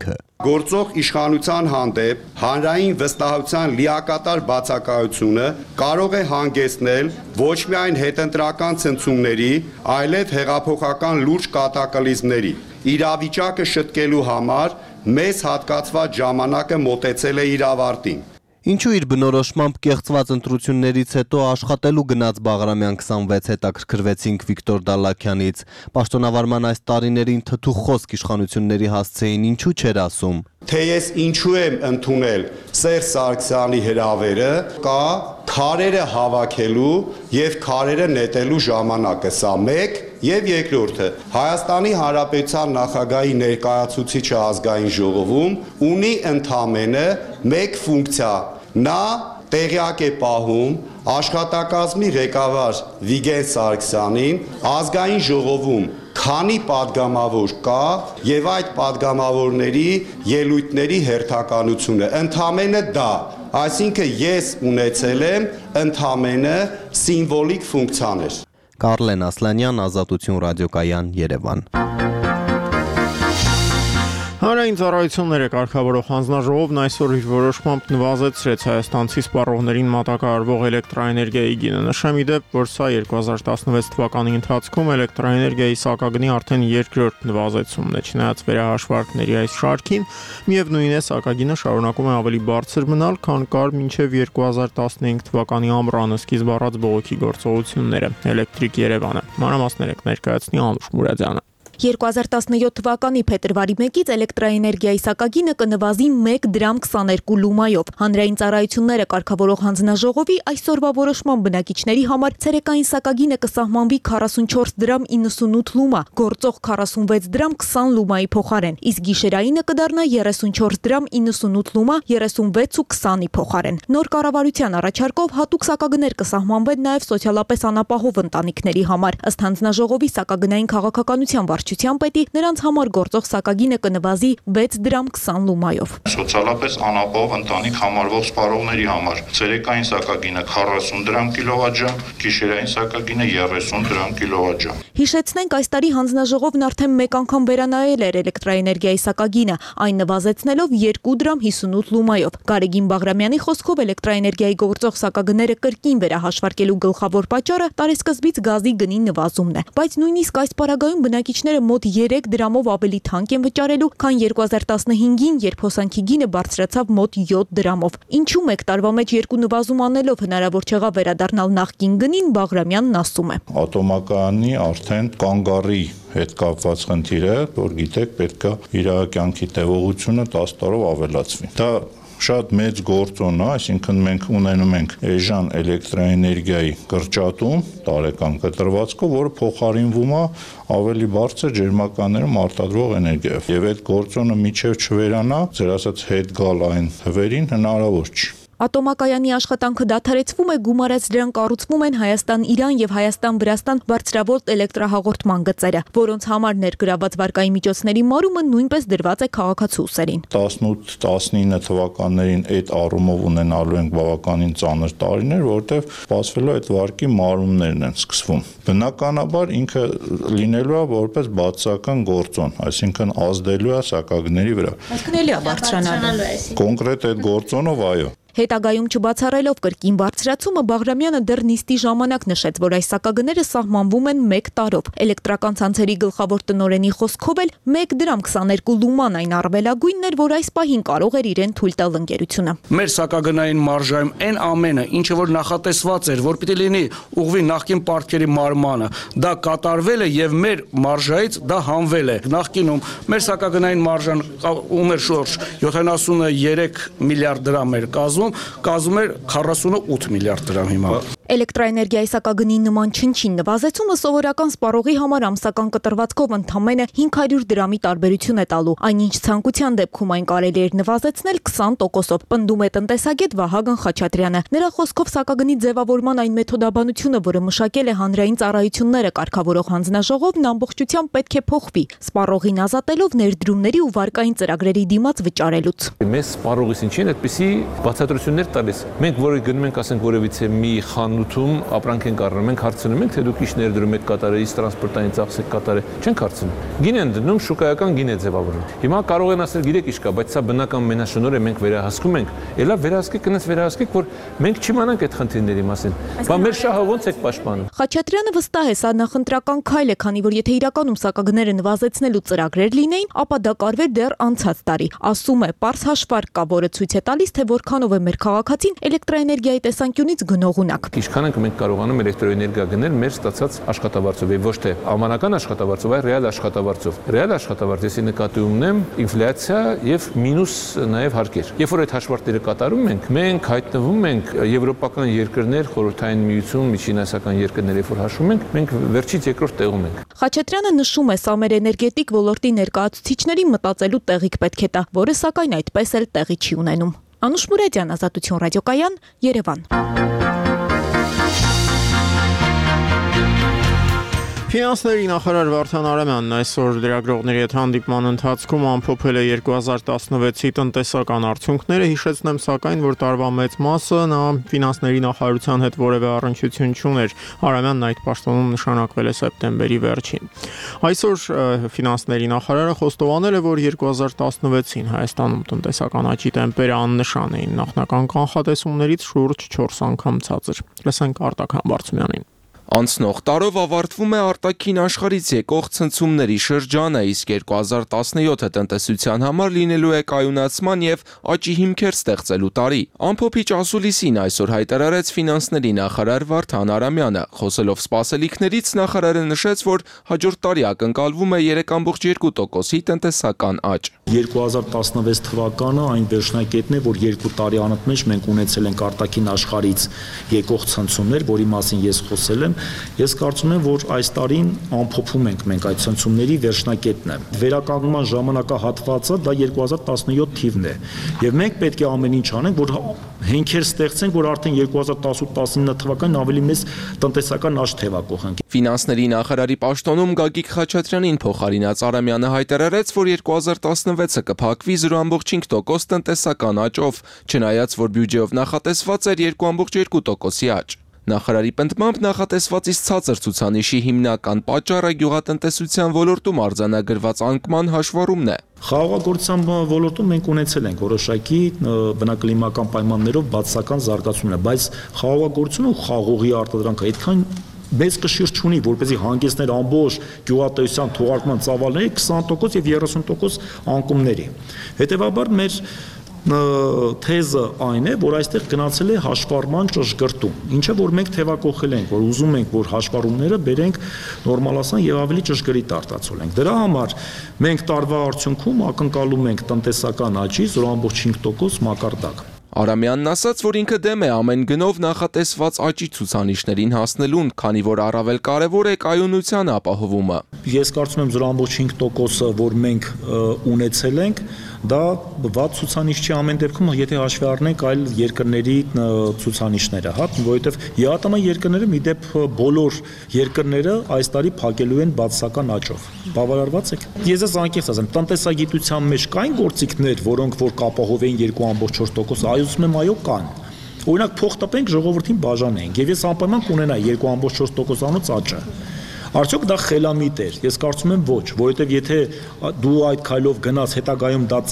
[SPEAKER 15] գործող իշխանության հանդեպ հանրային վստահության լիակատար բացակայությունը կարող է հանգեցնել ոչ միայն հետընտրական ցնցումների, այլև հեղափոխական լուրջ կատակլիզմների։ Իրավիճակը շտկելու համար մեզ հատկացված ժամանակը մոտեցել է իր ավարտին։
[SPEAKER 14] Ինչու իր բնորոշմամբ կեղծված ընտրություններից հետո աշխատելու գնաց Բաղրամյան քսանվեց հետաքրքրվեցինք Վիկտոր Դալլաքյանից։ Պաշտոնավարման այս տարիներին թթու խոսք իշխանությունների հասցեին ինչու չէր ասում։
[SPEAKER 15] Թե ես ինչու եմ ընդունել Սերժ Սարգսյանի հրավերը, կա քարերը հավաքելու եւ քարերը նետելու ժամանակը, սա մեկ, եւ երկրորդը Հայաստանի Հանրապետության նախագահի ներկայացուցիչը ազգային ժողովում ունի ընդամենը մեկ ֆունկցիա։ Նա տեղյակ է պահում աշխատակազմի ղեկավար Վիգեն Սարգսյանին ազգային ժողովում քանի падգամավոր կա եւ այդ падգամավորների ելույթների հերթականությունը ընդամենը դա, այսինքն ես ունեցել եմ ընդամենը սիմվոլիկ ֆունկցիաներ։
[SPEAKER 14] Կարլեն Ասլանյան, Ազատություն ռադիոկայան, Երևան։
[SPEAKER 1] Հանրային ծառայությունները կարգավորող հանձնաժողովն այսօր իր որոշմամբ նվազեցրեց հայաստանցի սպառողներին մատակարարվող էլեկտրաէներգիայի գինը։ Նշեմ ի դեպ, որ սա երկու հազար տասնվեց թվականի ընթացքում էլեկտրաէներգիայի սակագնի արդեն երկրորդ նվազեցումն է։ Չնայած վերահաշվարկների այս շարքին, միևնույն է, սակագինը շարունակում է ավելի բարձր մնալ, քան կար մինչև երկու հազար տասնհինգ թվականի ամռանը սկիզբ առած բողոքի գործողությունները։ Էլեկտրիկ Երևանը։ Մանրամասներ ներկայացնի Անուշ Մուրադյանը։
[SPEAKER 16] երկու հազար տասնյոթ թվականի փետրվարի մեկից էլեկտրաէներգիայի սակագինը կնվազի մեկ դրամ քսաներկու լումայով։ Հանրային ծառայությունները կարգավորող հանձնաժողովի այսօրվա որոշման բնակիչների համար ցերեկային սակագինը կսահմանվի քառասունչորս դրամ իննսունութ լումա, գործող քառասունվեց դրամ քսան լումայի փոխարեն, իսկ գիշերայինը կդառնա երեսունչորս դրամ իննսունութ լումա, երեսունվեց ու քսանի փոխարեն։ Նոր կառավարության առաջարկով հատուկ սակագներ կսահմանվեն նաև սոցիալապես անապահով ընտանիքների համար։ Ըստ հանձնաժողովի սակագնային քաղաքականության վարչության պետի նրանց համար գործող սակագինը կնվազի վեց դրամ քսան լումայով։
[SPEAKER 17] Սոցիալապես անապահով ընտանիք համարվող սպառողների համար ցերեկային սակագինը քառասուն դրամ կիլովատժամ, գիշերային սակագինը երեսուն դրամ կիլովատժամ։
[SPEAKER 16] Հիշեցնենք, այս տարի հանձնաժողովն արդեն մեկ անգամ վերանայել էր էլեկտրաէներգիայի սակագինը, այն նվազեցնելով երկու դրամ հիսունութ լումայով։ Գարեգին Բաղրամյանի խոսքով էլեկտրաէներգիայի գործող սակագները կրկին վերահաշվարկելու գլխավոր պատճառը տարեսկզբից գազի գնի նվազումն է, բայց նույնիսկ այս պարագայում բնակիչները մոտ երեք դրամով ավելի թանկ են վճարելու, քան երկու հազար տասնհինգին, երբ հոսանքի գինը բարձրացավ մոտ յոթ դրամով։ Ինչու մեկ տարվա մեջ երկու նվազում անելով հնարավոր չեղավ վերադառնալ նախկին գնին, Բաղրամյանն ասում է։
[SPEAKER 17] Ատոմակայանի արդեն կանգառի հետ կապված խնդիր է, որ գիտեք, պետք է իր կյանքի տևողությունը տասը տարով ավելացվի։ Դա շատ մեծ գործոն է, այսինքն մենք ունենում ենք էժան էլեկտրաէներգիայի կրճատում տարեկան կտրվածքով, որը փոխարինվում է ավելի բարձր ջերմականներում արտադրող էներգիայով։ Եվ այդ գործոնը միջև չվերանա, ձեր ասած հետ գալ այն թվերին հնարավոր չի։
[SPEAKER 16] Ատոմակայանի աշխատանքը դադարեցվում է, գումարած դրան կառուցվում են Հայաստան-Իրան եւ Հայաստան-Վրաստան բարձրավոլտ էլեկտրահաղորդման գծերը, որոնց համար ներգրաված վարկային միջոցների մարումը նույնպես դրված է քաղաքացու ուսերին։
[SPEAKER 17] տասնութ տասնինը թվականներին այդ առումով ունենալու ենք բավականին ծանր տարիներ, որտեղ սպասվելու այդ վարկի մարումներն են սկսվում։ Բնականաբար ինքը լինելու է որպես բացասական գործոն, այսինքն ազդելու է սակագների վրա։
[SPEAKER 16] Այսինքն էլի է բարձրանալու։
[SPEAKER 17] Կոնկրետ այդ գործոնով այո։
[SPEAKER 16] Հետագայում չբացառելով կրկին բարձրացումը, Բաղրամյանը դեռ նիստի ժամանակ նշեց, որ այս սակագները սահմանվում են մեկ տարով։ Էլեկտրական ցանցերի գլխավոր տնօրենի խոսքով էլ մեկ դրամ քսաներկու լուման այն առավելագույնն էր, որ այս պահին կարող էր իրեն թույլ տալ ընկերությունը։
[SPEAKER 18] Մեր սակագնային մարժայում այն ամենը, ինչը որ նախատեսված էր, որ պիտի լինի ուղղվի նախկին պարտքերի մարմանը, դա կատարվել է եւ մեր մարժայից դա հանվել է։ Նախկինում մեր սակագնային մարժան ում էր շուրջ յոթանասունյոթ միլիարդ դրամ էր կազմում, կազմում էր քառասունութ միլիարդ դրամ հիմա։
[SPEAKER 16] Էլեկտրաէներգիայի սակագնի նման չնչին նվազեցումը սովորական սպառողի համար ամսական կտրվածքով ընդամենը հինգ հարյուր դրամի տարբերություն է տալու, այնինչ ցանկության դեպքում այն կարելի էր նվազեցնել քսան տոկոսով, պնդում է տնտեսագետ Վահագն Խաչատրյանը։ Նրա խոսքով սակագնի ձևավորման այն մեթոդաբանությունը, որը մշակել է հանրային ծառայությունները կարգավորող հանձնաժողովն, ամբողջությամբ պետք է փոխվի, սպառողին ազատելով ներդրումների ու վարկային ծրագրերի դիմաց վճարելուց։
[SPEAKER 19] Մեզ սպառողից ինչին այդպիսի բացատրություններ տալիս։ Մենք որը գնում ենք, ասենք որևիցե մի խան խառնուրդում ապրանք են կառնում։ Մենք հարցնում ենք, թե դուք ինչ ներդրում եք կատարել, իսկ տրանսպորտային ծախս եք կատարել։ Չենք հարցնում։ Գին են դնում, շուկայական գին է ձևավորում։ Հիմա կարող են ասել, գիտեք ինչ կա, բայց սա բնական մենաշնորհ է, մենք վերահսկում ենք։ Էլա վերահսկեք, կնես վերահսկեք, որ մենք չիմանանք այդ խնդիրների մասին։ Բա մեր շահը ո՞նց եք պաշտպանում։
[SPEAKER 16] Խաչատրյանը վստահ է, սա նախընտրական քայլ է, քանի որ եթե իրականում սակագները նվազեցնելու ծրագրեր լինեին, ապա դա կարվեր դեռ անցած տարի։ Ասում է, պարզ հաշվարկ կա, որը ցույց է տալիս, թե որքանով է մեր քաղաքացին էլեկտրոէներգիայի տեսանկյունից գնողունակ։
[SPEAKER 19] Ինչքան ենք մենք կարողանում էլեկտրոէներգիա գնել մեր ստացած աշխատավարձով, եւ ոչ թե ամանական աշխատավարձով, այլ ռեալ աշխատավարձով։ Ռեալ աշխատավարձ, если նկատի ունեմ ինֆլյացիա եւ մինուս նաեւ հարկեր։ Երբ որ այդ հաշվարկները կատարում ենք, մենք հայտնվում ենք եվրոպական երկրներ, խորհրդային միություն, միջինասիական երկրներ, երբ որ հաշվում ենք, մենք վերջից երկրորդ տեղում ենք։
[SPEAKER 16] Խաչատրյանը նշում է, սա մեր էներգետիկ ոլորտի ներկայացուցիչների մտածելու տեղիք պետք է տա, որը սակայն այդպես էլ տեղի չի ունենում։ Անուշ Մուրադյան, Ազատություն ռադիոկայան, Երևան։
[SPEAKER 1] Ֆինանսների նախարար Վարդան Արամյանն այսօր լրագրողների հետ հանդիպման ընթացքում ամփոփել է երկու հազար տասնվեցի տնտեսական արդյունքները, հիշեցնեմ սակայն, որ տարվա մեծ մասը նա ֆինանսների նախարարության հետ որևէ առնչություն չուներ։ Արամյանն այդ պաշտոնում նշանակվել է սեպտեմբերի վերջին։ Այսօր ֆինանսների նախարարը խոստովանել է, որ երկու հազար տասնվեցին Հայաստանում տնտեսական աճի տեմպերը աննշան էին, նախնական կանխատեսումներից շուրջ չորս անգամ ցածր։ Լսենք Արտակ Համբարձումյանին։
[SPEAKER 20] Անցնող տարով ավարտվում է արտաքին աշխարհից եկող ցնցումների շրջանը, իսկ երկու հազար տասնյոթը տնտեսության համար լինելու է կայունացման եւ աճի հիմքեր ստեղծելու տարի։ Ամփոփիչ ասուլիսին այսօր հայտարարեց ֆինանսների նախարար Վարդան Արամյանը։ Խոսելով սպասելիքներից, նախարարը նշեց, որ հաջորդ տարի ակնկալվում է երեք կόμք երկու տոկոսի տնտեսական աճ։
[SPEAKER 21] երկու հազար տասնվեց թվականը այն վերջնակետն է, որ երկու տարի անընդմեջ մենք ունեցել ենք արտաքին աշխարհից եկող ցնցումներ, որի մասին ես խոսել եմ։ Ես կարծում եմ, որ այս տարին ամփոփում ենք մենք այդ ցնցումների վերջնակետն է։ Վերականգնման ժամանակահատվածը դա երկու հազար տասնյոթ թիվն է։ Եվ մենք պետք է ամեն ինչ անենք, որ հենքեր ստեղծենք, որ արդեն երկու հազար տասութ տասնինը թվականին ավելի մեծ տնտեսական աճ թևակողենք։
[SPEAKER 20] Ֆինանսների նախարարի պաշտոնում Գագիկ Խաչատրյանին փոխարինած Արամյանը հայտարարեց, որ երկու հազար տասնվեցը կփակվի զրո կόμք չինք տոկոս տնտեսական աճով, չնայած որ բյուջեով նախատեսված էր երկու կόμք երկու տոկոսի աճ։ Նախարարի պնդմամբ նախատեսվածից ցածր ցուցանիշի հիմնական պատճառը գյուղատնտեսության ոլորտում արձանագրված անկման հաշվառումն է։
[SPEAKER 21] Խաղաղագործության ոլորտում մենք ունեցել ենք որոշակի բնակլիմական պայմաններով բացասական զարգացումներ, բայց խաղաղագործությունը ու խաղողի արտադրանքը այդքան մեծ կշիռ չունի, որպեսզի հանգեցներ ամբողջ գյուղատնտեսության թողարկման ծավալների քսան տոկոս եւ երեսուն տոկոս անկումների։ Հետևաբար մեր թեզը այն է, որ այստեղ գնացել է հաշվառման ճշգրտում, ինչը որ մենք թևակողել ենք, որ ուզում ենք, որ հաշվառումները բերենք նորմալացան եւ ավելի ճշգրիտ արտացոլենք։ Դրա համար մենք տարվա արդյունքում ակնկալում ենք տնտեսական աճի զրո կόμք չինք տոկոս մակարդակ։
[SPEAKER 20] Արամյանն ասաց, որ ինքը դեմ է ամեն գնով նախատեսված աճի ցուցանիշներին հասնելուն, քանի որ առավել կարևոր է կայունության ապահովումը։
[SPEAKER 21] Ես կարծում եմ զրո կόμք չինք տոկոսը, որ մենք ունեցել ենք, դա վատ ցուցանիշ չի ամեն դեպքում, եթե հաշվի առնենք այլ երկրների ցուցանիշները, հա, որովհետև ԵԱՏՄ երկրները մի դեպ բոլոր երկրները այս տարի փակելու են բացասական աճով։ Բավարարված եք։ Ես ես անկեղծ ասեմ, տնտեսագիտության մեջ կային գործիքներ, որոնք որ կապահովեին երկու կόμք չորս տոկոս, այուսում եմ այո կան։ Օրինակ փող տպենք, ժողովրդին բաժանենք, եւ ես անպայման կունենայի երկու կόμք չորս տոկոսանոց աճը։ Արդյոք դա խելամիտ էր։ Ես կարծում եմ ոչ, որովհետև եթե դու այդ քայլով գնաց հետագայում դա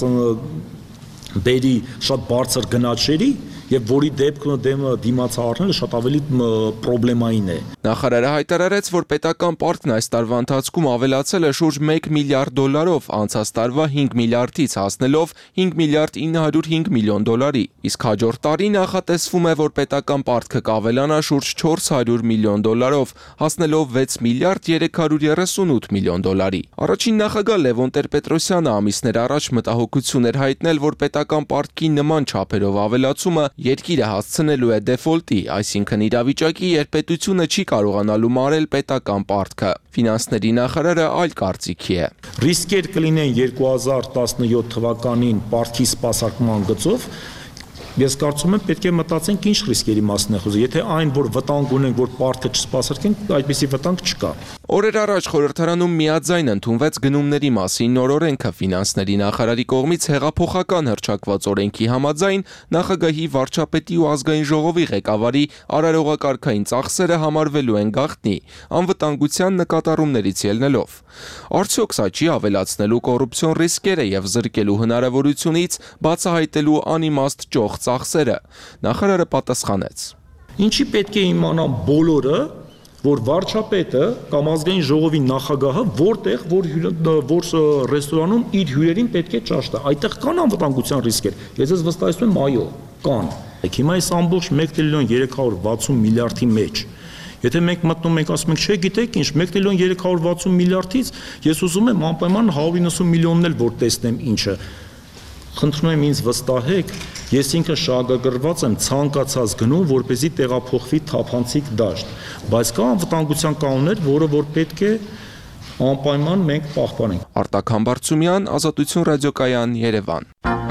[SPEAKER 21] բերի շատ բարձր գնաճերի եւ որի դեպքում դեմ դիմացահարները շատ ավելի պրոբլեմային է։
[SPEAKER 20] Նախարարը հայտարարեց, որ պետական պարտքն այս տարվա ընթացքում ավելացել է շուրջ մեկ միլիարդ դոլարով, անցած տարվա հինգ միլիարդից հասնելով հինգ միլիարդ ինը հարյուր հինգ միլիոն դոլարի, իսկ հաջորդ տարի նախատեսվում է, որ պետական պարտքը կավելանա շուրջ չորս հարյուր միլիոն դոլարով, հասնելով վեց միլիարդ երեք հարյուր երեսունութ միլիոն դոլարի։ Առաջին նախագահ Լևոն Տեր-Պետրոսյանը ամիսներ առաջ մտահոգություն էր հայտնել, որ պետական պարտքի նման չափերով ավելացումը երկիրը հասցնելու է դեֆոլտի, այսինքն իրավիճակի, երբ պետությունը չի կարողանալու մարել պետական պարտքը։ Ֆինանսների նախարարը այլ կարծիքի է։
[SPEAKER 21] Ռիսկեր կլինեն երկու հազար տասնյոթ թվականին պարտքի սպասարկման գծով։ Ես կարծում եմ պետք է մտածենք ինչ ռիսկերի մասին է խոսքը։ Եթե այն որ վտանգ ունենք, որ պարտքը չսպասարկենք, այդպիսի վտանգ չկա։
[SPEAKER 20] Օրեր առաջ խորհրդարանում միաձայն ընդունվեց գնումների մասին նոր օրենքը ֆինանսների նախարարի կողմից հեղափոխական հռչակված օրենքի համաձայն նախագահի վարչապետի ու ազգային ժողովի ղեկավարի արարողակարգային ծախսերը համարվելու են գաղտնի, անվտանգության նկատառումներից ելնելով։ Արդյոք սա չի ավելացնելու կոռուպցիոն ռիսկերը եւ զրկելու հնարավորությունից բացահայտելու անիմաստ ճոխ ծախսերը։ Նախարարը պատասխանեց.
[SPEAKER 21] Ինչի պետք է իմանան բոլորը, որ վարչապետը կամ ազգային ժողովի նախագահը որտեղ որ որ ռեստորանում իր հյուրերին պետք է ճաշ տա, այդտեղ կան անվտանգության ռիսկեր։ Ես ես վստահեցնում եմ, այո, կան։ Հիմա այս ամբողջ մեկ տրիլիոն երեք հարյուր վաթսուն միլիարդի մեջ Եթե մենք մտնում ենք ասում ենք, չէ, գիտեք ինչ, մեկ տրիլիոն երեք հարյուր վաթսուն միլիարդից ես ուզում եմ անպայման հարյուր իննսուն միլիոնն էլ որ տեսնեմ ինչը։ Խնդրում եմ ինձ վստահեք, ես ինքը շահագրգռված եմ ցանկացած գնում, որպեսզի տեղափոխվի թափանցիկ դաշտ, բայց կա անվտանգության կանոններ, որը որ պետք է անպայման մենք պահպանենք։
[SPEAKER 20] Արտակ Համբարձումյան, Ազատություն ռադիոկայան, Երևան։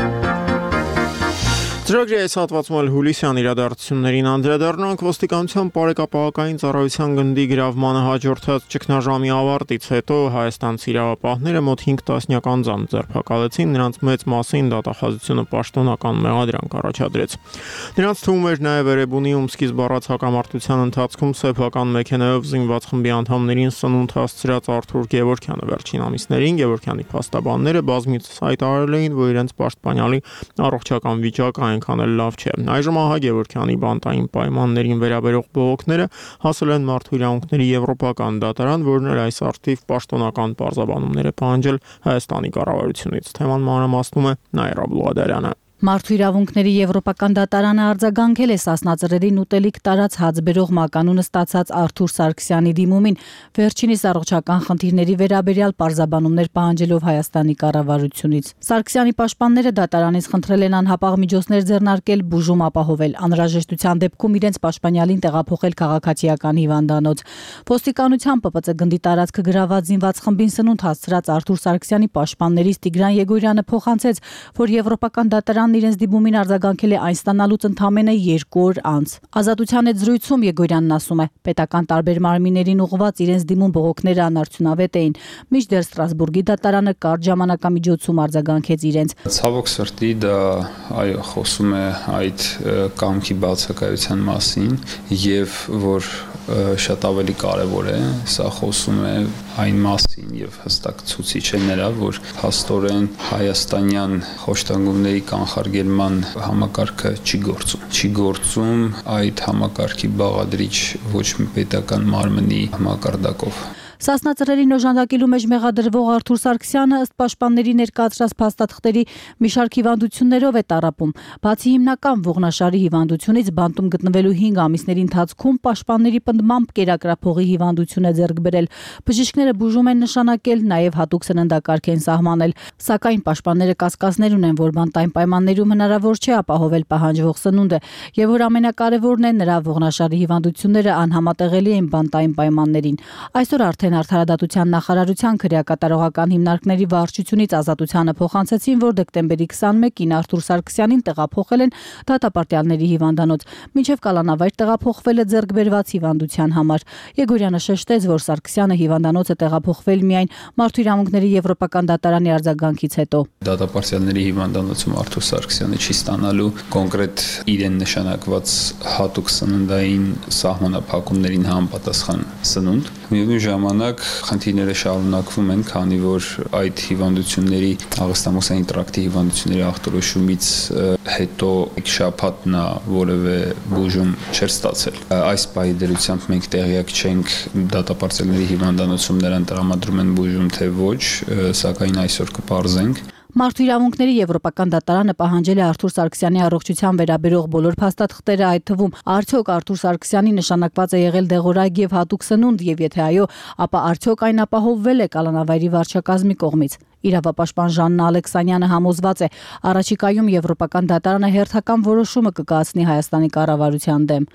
[SPEAKER 1] Ծրագրի այս հատվածում էլ հուլիսյան իրադարձություններին անդրադառնանք ոստիկանության բարեկապահական ծառայության գնդի գրավմանը հաջորդած ճգնաժամի ավարտից հետո հայաստանցի իրավապահները մոտ հինգ տասնյակ անձանց ձերբակալեցին, նրանց մեծ մասին դատախազությունը պաշտոնական մեղադրանք առաջադրեց։ Նրանց թվում էր նաև Էրեբունիում սկիզբ առած հակամարտության ընթացքում սեփական մեքենայով զինված խմբի անդամներին սնունդ հասցրած Արթուր Գևորգյանը։ Վերջին ամիսներին Գևորգյանի փաստաբանները բազմիցս հայտարարել էին, որ իրենց պաշտպանյալի առողջական վիճակը այնքան էլ լավ չէ։ Այժմ ահա Գևորգյանի բանտային պայմաններին վերաբերող բողոքները հասել են Մարդու իրավունքների եվրոպական դատարան, որն էլ այս արդիվ պաշտոնական պարզաբանումներ է պահանջել Հայաստանի կառավարությունից։ Թեման մանրամասնում է Նաիրա Բլուադարյանը։
[SPEAKER 2] Մարդու իրավունքների եվրոպական դատարանը արձագանքել է Սասնաձրերին ուտելիք տարած հաց բերող մականունը ստացած Արթուր Սարգսյանի դիմումին, վերջինիս առողջական խնդիրների վերաբերյալ պարզաբանումներ պահանջելով Հայաստանի կառավարությունից։ Սարգսյանի պաշտպանները դատարանից խնդրել են անհապաղ միջոցներ ձեռնարկել, բուժում ապահովել, անհրաժեշտության դեպքում իրենց պաշտպանյալին տեղափոխել քաղաքացիական հիվանդանոց։ Ոստիկանության Պ Պ Ծ գնդի տարածքը գրաված զինված խմբին սնունդ հասցրած Արթուր Սարգսյանի պաշտպաններից Տիգրան Եգորյանը փոխանցեց, որ եվրոպական դատարան իրենց դիմումին արձագանքել է այն ստանալուց ընդամենը երկու օր անց։ Ազատության հետ զրույցում Եգորյանն ասում է, պետական տարբեր մարմիններին ուղղված իրենց դիմում բողոքները անարդյունավետ էին, մինչդեռ Ստրասբուրգի դատարանը կարճ ժամանակամիջոցում արձագանքեց իրենց։
[SPEAKER 22] Ցավոք սրտի դա այո խոսում է այդ կամքի բացակայության մասին եւ որ շատ ավելի կարևոր է, սա խոսում է այն մասին եւ հստակ ցուցիչ է նրա, որ հաստորեն հայաստանյան խոշտանգումների կանխարգելման համակարգը չի գործում։ Չի գործում այդ համակարգի բաղադրիչ ոչ մի պետական մարմնի մակարդակով։
[SPEAKER 2] Սասնաձրերին օժանդակելու մեջ մեղադրվող Արթուր Սարգսյանը ըստ պաշտպանների ներկայացրած փաստաթղթերի մի շարք հիվանդություններով է տառապում։ Բացի հիմնական ողնաշարի հիվանդությունից բանտում գտնվելու հինգ ամիսների ընթացքում պաշտպանների պնդմամբ կերակրափողի հիվանդություն է ձեռք բերել։ Բժիշկները բուժում են նշանակել, նաև հատուկ սննդակարգ են սահմանել։ Սակայն պաշտպանները կասկածներ ունեն, որ բանտային պայմաններում հնարավոր չէ ապահովել պահանջվող սնունդը, եւ որ ամենակարևորն է նրա ողնաշարի հիվանդությունները անհամատեղելի են բանտային պայմաններին։ Այսօր արդեն Արդարադատության նախարարության քրեակատարողական հիմնարկների վարչությունից Ազատությանը փոխանցեցին, որ դեկտեմբերի քսանմեկին Արթուր Սարգսյանին տեղափոխել են դատապարտյալների հիվանդանոց, մինչև կալանավայր տեղափոխվել է ձեռք բերված հիվանդության համար։ Եգորյանը շեշտեց, որ Սարգսյանը հիվանդանոց է տեղափոխվել միայն Մարդու իրավունքների եվրոպական դատարանի արձագանքից հետո։
[SPEAKER 22] Դատապարտյալների հիվանդանոցում Արթուր Սարգսյանը չի ստանալու կոնկրետ իրեն նշանակված հատուկ սննդային սահմանափակումներին համապատասխան սնունդ։ Միևնույն ժամանակ խնդիրները շարունակվում են, քանի որ այդ հիվանդությունների աղստամոսային տրակտի հիվանդությունների ախտորոշումից հետո շաբաթ նա որևէ բուժում չէր ստացել։ Այս պահի դրությամբ մենք տեղյակ չենք դատապարտյալների հիվանդանոցում նրան տրամադրում են բուժում թե ոչ, սակայն այսօր կպարզենք։
[SPEAKER 2] Մարդու իրավունքների եվրոպական դատարանը պահանջել է Արթուր Սարգսյանի առողջության վերաբերող բոլոր փաստաթղթերը, այդ թվում արդյոք Արթուր Սարգսյանի նշանակված է եղել դեղորայք եւ հատուկ սնունդ, եւ եթե այո, ապա արդյոք այն ապահովվել է կալանավայրի վարչակազմի կողմից։ Իրավապաշտպան Ժաննա Ալեքսանյանը համոզված է, առաջիկայում եվրոպական դատարանը հերթական որոշումը կկայացնի Հայաստանի կառավարության դեմ։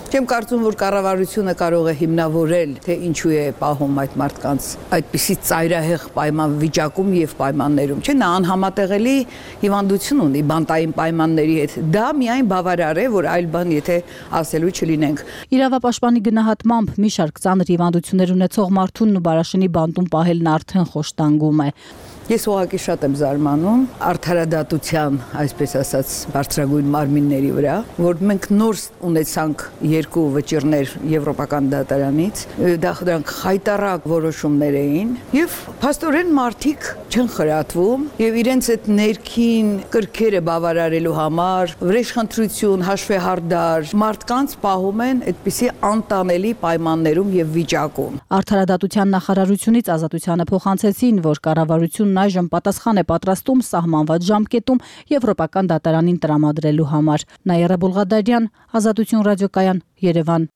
[SPEAKER 4] Չեմ կարծում, որ կառավարությունը կարող է հիմնավորել, թե ինչու է պահում այդ մարդկանց այդպիսի ծայրահեղ պայման վիճակում եւ պայմաններում։ Չէ, նա անհամատեղելի հիվանդություն ունի բանտային պայմանների հետ։ Դա միայն բավարար է, որ այլ բան եթե ասելու չլինենք։
[SPEAKER 2] Իրավապաշտպանի գնահատմամբ մի շարք ծանր հիվանդություններ ունեցող մարդուն ու Բարաշինի բանտում պահելն արդեն խոշտանգում է։
[SPEAKER 4] Ես ուղղակի շատ եմ զարմանում արդարադատության, այսպես ասած, բարձրագույն մարմինների վրա, որ մենք նոր ունեցանք երկու վճիռներ Եվրոպական դատարանից, դա դրանք խայտառակ որոշումներ էին, եւ փաստորեն մարդիկ չեն խրատվում եւ իրենց այդ ներքին կրքերը բավարարելու համար վրեժխնդրություն, հաշվեհարդար մարդկանց պահում են այդպիսի անտանելի պայմաններում եւ վիճակում։
[SPEAKER 2] Արդարադատության նախարարությունից Ազատությանը փոխանցեցին, որ կառավարությունն այժմ պատասխան է պատրաստում սահմանված ժամկետում Եվրոպական դատարանին տրամադրելու համար։ Նաիրա Բուլղադարյան, Ազատություն ռադիոկայան, Երևան։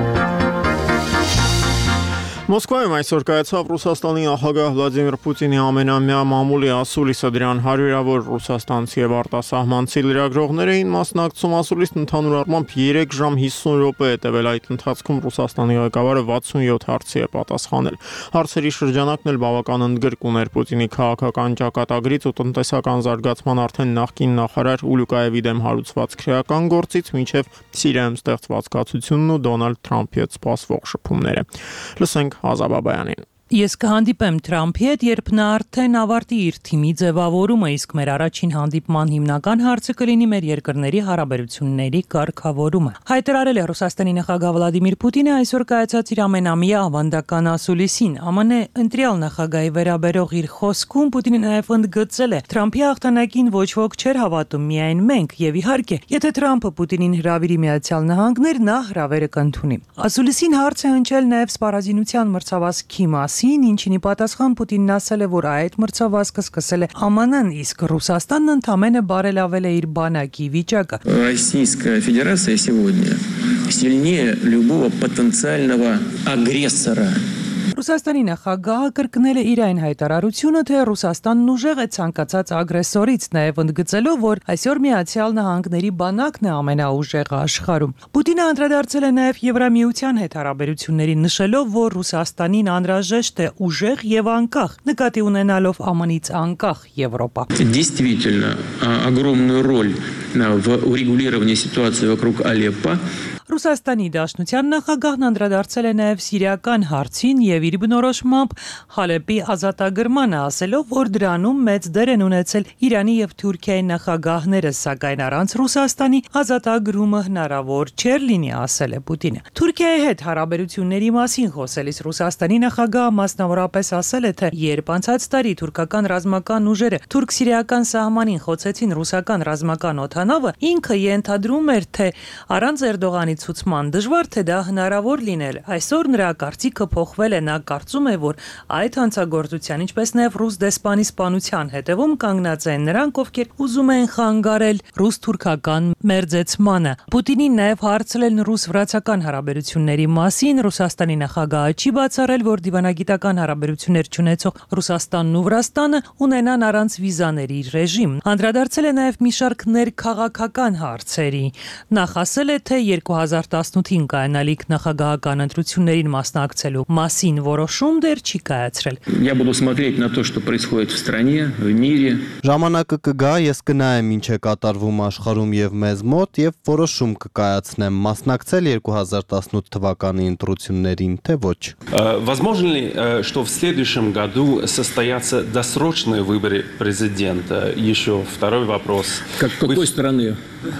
[SPEAKER 1] Մոսկվայում այսօր կայացավ Ռուսաստանի նախագահ Վլադիմիր Պուտինի ամենամյա մամուլի ասուլիսը, դրան հարյուրավոր ռուսաստանցի եւ արտասահմանցի լրագրողներ էին մասնակցում։ Ասուլիսն ընդհանուր առմամբ երեք ժամ հիսուն րոպե է տևել, այդ ընթացքում Ռուսաստանի ղեկավարը վաթսունյոթ հարցի է պատասխանել։ Հարցերի շրջանակն էլ բավական ընդգրկուն էր Պուտինի քաղաքական ճակատագրից ու տնտեսական զարգացման արդեն նախկին նախարար Ուլուկաևի դեմ հարուցված քրեական գործից մինչև Սիրիայում ստեղծված կացությունն ու Դոնալդ Թրամփի հետ սպասվող շփումները։ Լսենք Ազաբաբայանին։
[SPEAKER 5] Ես կհանդիպեմ Թրամփի հետ, երբ նա արդեն ավարտի իր թիմի ձևավորումը, իսկ մեր առաջին հանդիպման հիմնական հարցը կլինի մեր երկրների հարաբերությունների կարգավորումը։ Հայտարարել է Ռուսաստանի նախագահ Վլադիմիր Պուտինը այսօր կայացած իր ամենամյա ավանդական ասուլիսին։ ԱՄՆ ընտրյալ նախագահի վերաբերող իր խոսքում Պուտինը նաև ընդգծել է. Թրամփի հաղթանակին ոչ ոք չէր հավատում, միայն մենք, եւ իհարկե, եթե Թրամփը Պուտինին հրավիրի Միացյալ Նահանգներ, նա հրավերը կընդունի։ Ասուլիսին հարց է հնչել նաև սպառազինության մրցավազքի մասին, ինչին ի պատասխան Պուտինն ասել է, որ այդ մրցավազքը սկսել է Է Մ Ն-ն, իսկ Ռուսաստանն ընդամենը բարելավել է իր բանակի վիճակը։
[SPEAKER 23] Российская Федерация сегодня сильнее любого потенциального агрессора.
[SPEAKER 5] Ռուսաստանի նախագահը կրկնել է իր այն հայտարարությունը, թե Ռուսաստանն ուժեղ է ցանկացած ագրեսորից, նաև ընդգծելով, որ այսօր Միացյալ Նահանգների բանակն է ամենաուժեղը աշխարհում։ Պուտինը անդրադարձել է նաև Եվրամիության հետ հարաբերություններին, նշելով, որ Ռուսաստանին անհրաժեշտ է ուժեղ եւ անկախ, նկատի ունենալով Է Մ Ն-ից անկախ Եվրոպա։
[SPEAKER 23] Действительно, огромную роль в урегулировании ситуации вокруг Алеппо.
[SPEAKER 5] Ռուսաստանի Դաշնության նախագահն անդրադարձել է նաև սիրիական հարցին եւ իր բնորոշմամբ Հալեպի ազատագրմանը, ասելով, որ դրանում մեծ դեր են ունեցել Իրանի եւ Թուրքիայի նախագահները, սակայն առանց Ռուսաստանի ազատագրումը հնարավոր չէր լինի, ասել է Պուտինը։ Թուրքիայի հետ հարաբերությունների մասին խոսելիս Ռուսաստանի նախագահը մասնավորապես ասել է, թե երբ անցած տարի թուրքական ռազմական ուժերը թուրք-սիրիական սահմանին խոցեցին ռուսական ռազմական օդանավը, ինքը ենթադրում էր, թե առանց Էրդողանի ցուցման դժվար թե դա հնարավոր լինել։ Այսօր նրա կարծիքը փոխվել է, նա կարծում է, որ այդ հանցագործության, ինչպես նաև ռուս դեսպանի սպանության հետևում կանգնած են նրանք, ովքեր ուզում են խանգարել ռուս-թուրքական մերձեցմանը։ Պուտինին նաև հարցրել են ռուս-վրացական հարաբերությունների մասին, Ռուսաստանի նախագահը չի բացառել, որ դիվանագիտական հարաբերություններ չունեցող Ռուսաստանն ու Վրաստանը ունենան առանց վիզաների ռեժիմ։ Անդրադարձել է նաև մի շարք ներքաղաքական հարցերի։ Նախ ասել է, թե երկու հազար տասնութին կայանալիք նախագահական ընտրություններին մասնակցելու մասին որոշում դեռ չի կայացրել։
[SPEAKER 23] Я буду смотреть на то, что происходит в стране, в мире.
[SPEAKER 14] Ժամանակը кыга, ես կնայեմ ինչ է կատարվում աշխարհում եւ մեզ մոտ եւ որոշում կկայացնեմ մասնակցել երկու հազար տասնութ թվականի ընտրություններին, թե ոչ։
[SPEAKER 24] Возможно ли, что в следующем году состоятся досрочные выборы президента? Еще второй вопрос.
[SPEAKER 23] Как какой страны?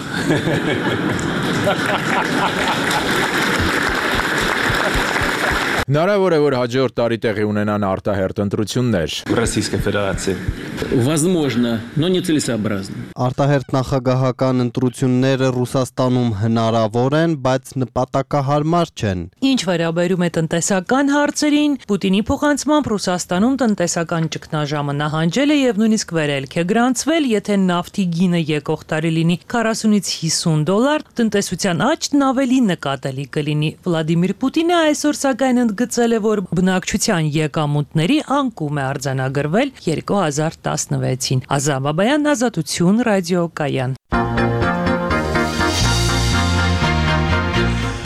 [SPEAKER 25] Հնարավոր է, որ հաջորդ տարի տեղի ունենան արտահերթ ընտրություններ
[SPEAKER 24] Российской Федерации.
[SPEAKER 23] Возможно, но нецелесообразно.
[SPEAKER 14] Արտահերթ նախագահական ընտրությունները Ռուսաստանում հնարավոր են, բայց նպատակահարմար չեն։
[SPEAKER 5] Ինչ վերաբերում է տնտեսական հարցերին, Պուտինի փոխանցմամբ Ռուսաստանում տնտեսական ճգնաժամը նահանջել է եւ նույնիսկ վերելք է գրանցվել, եթե նավթի գինը եկող տարի լինի քառասունից հիսուն դոլար, տնտեսության աճն ավելի նկատելի կլինի։ Վլադիմիր Պուտինը այսօր սակայն ընդգծել է, որ բնակչության եկամուտների անկում է արձանագրվել երկու հազար տասնվեցին։ Ազաբաբայան, Ազատություն ռադիոկայան։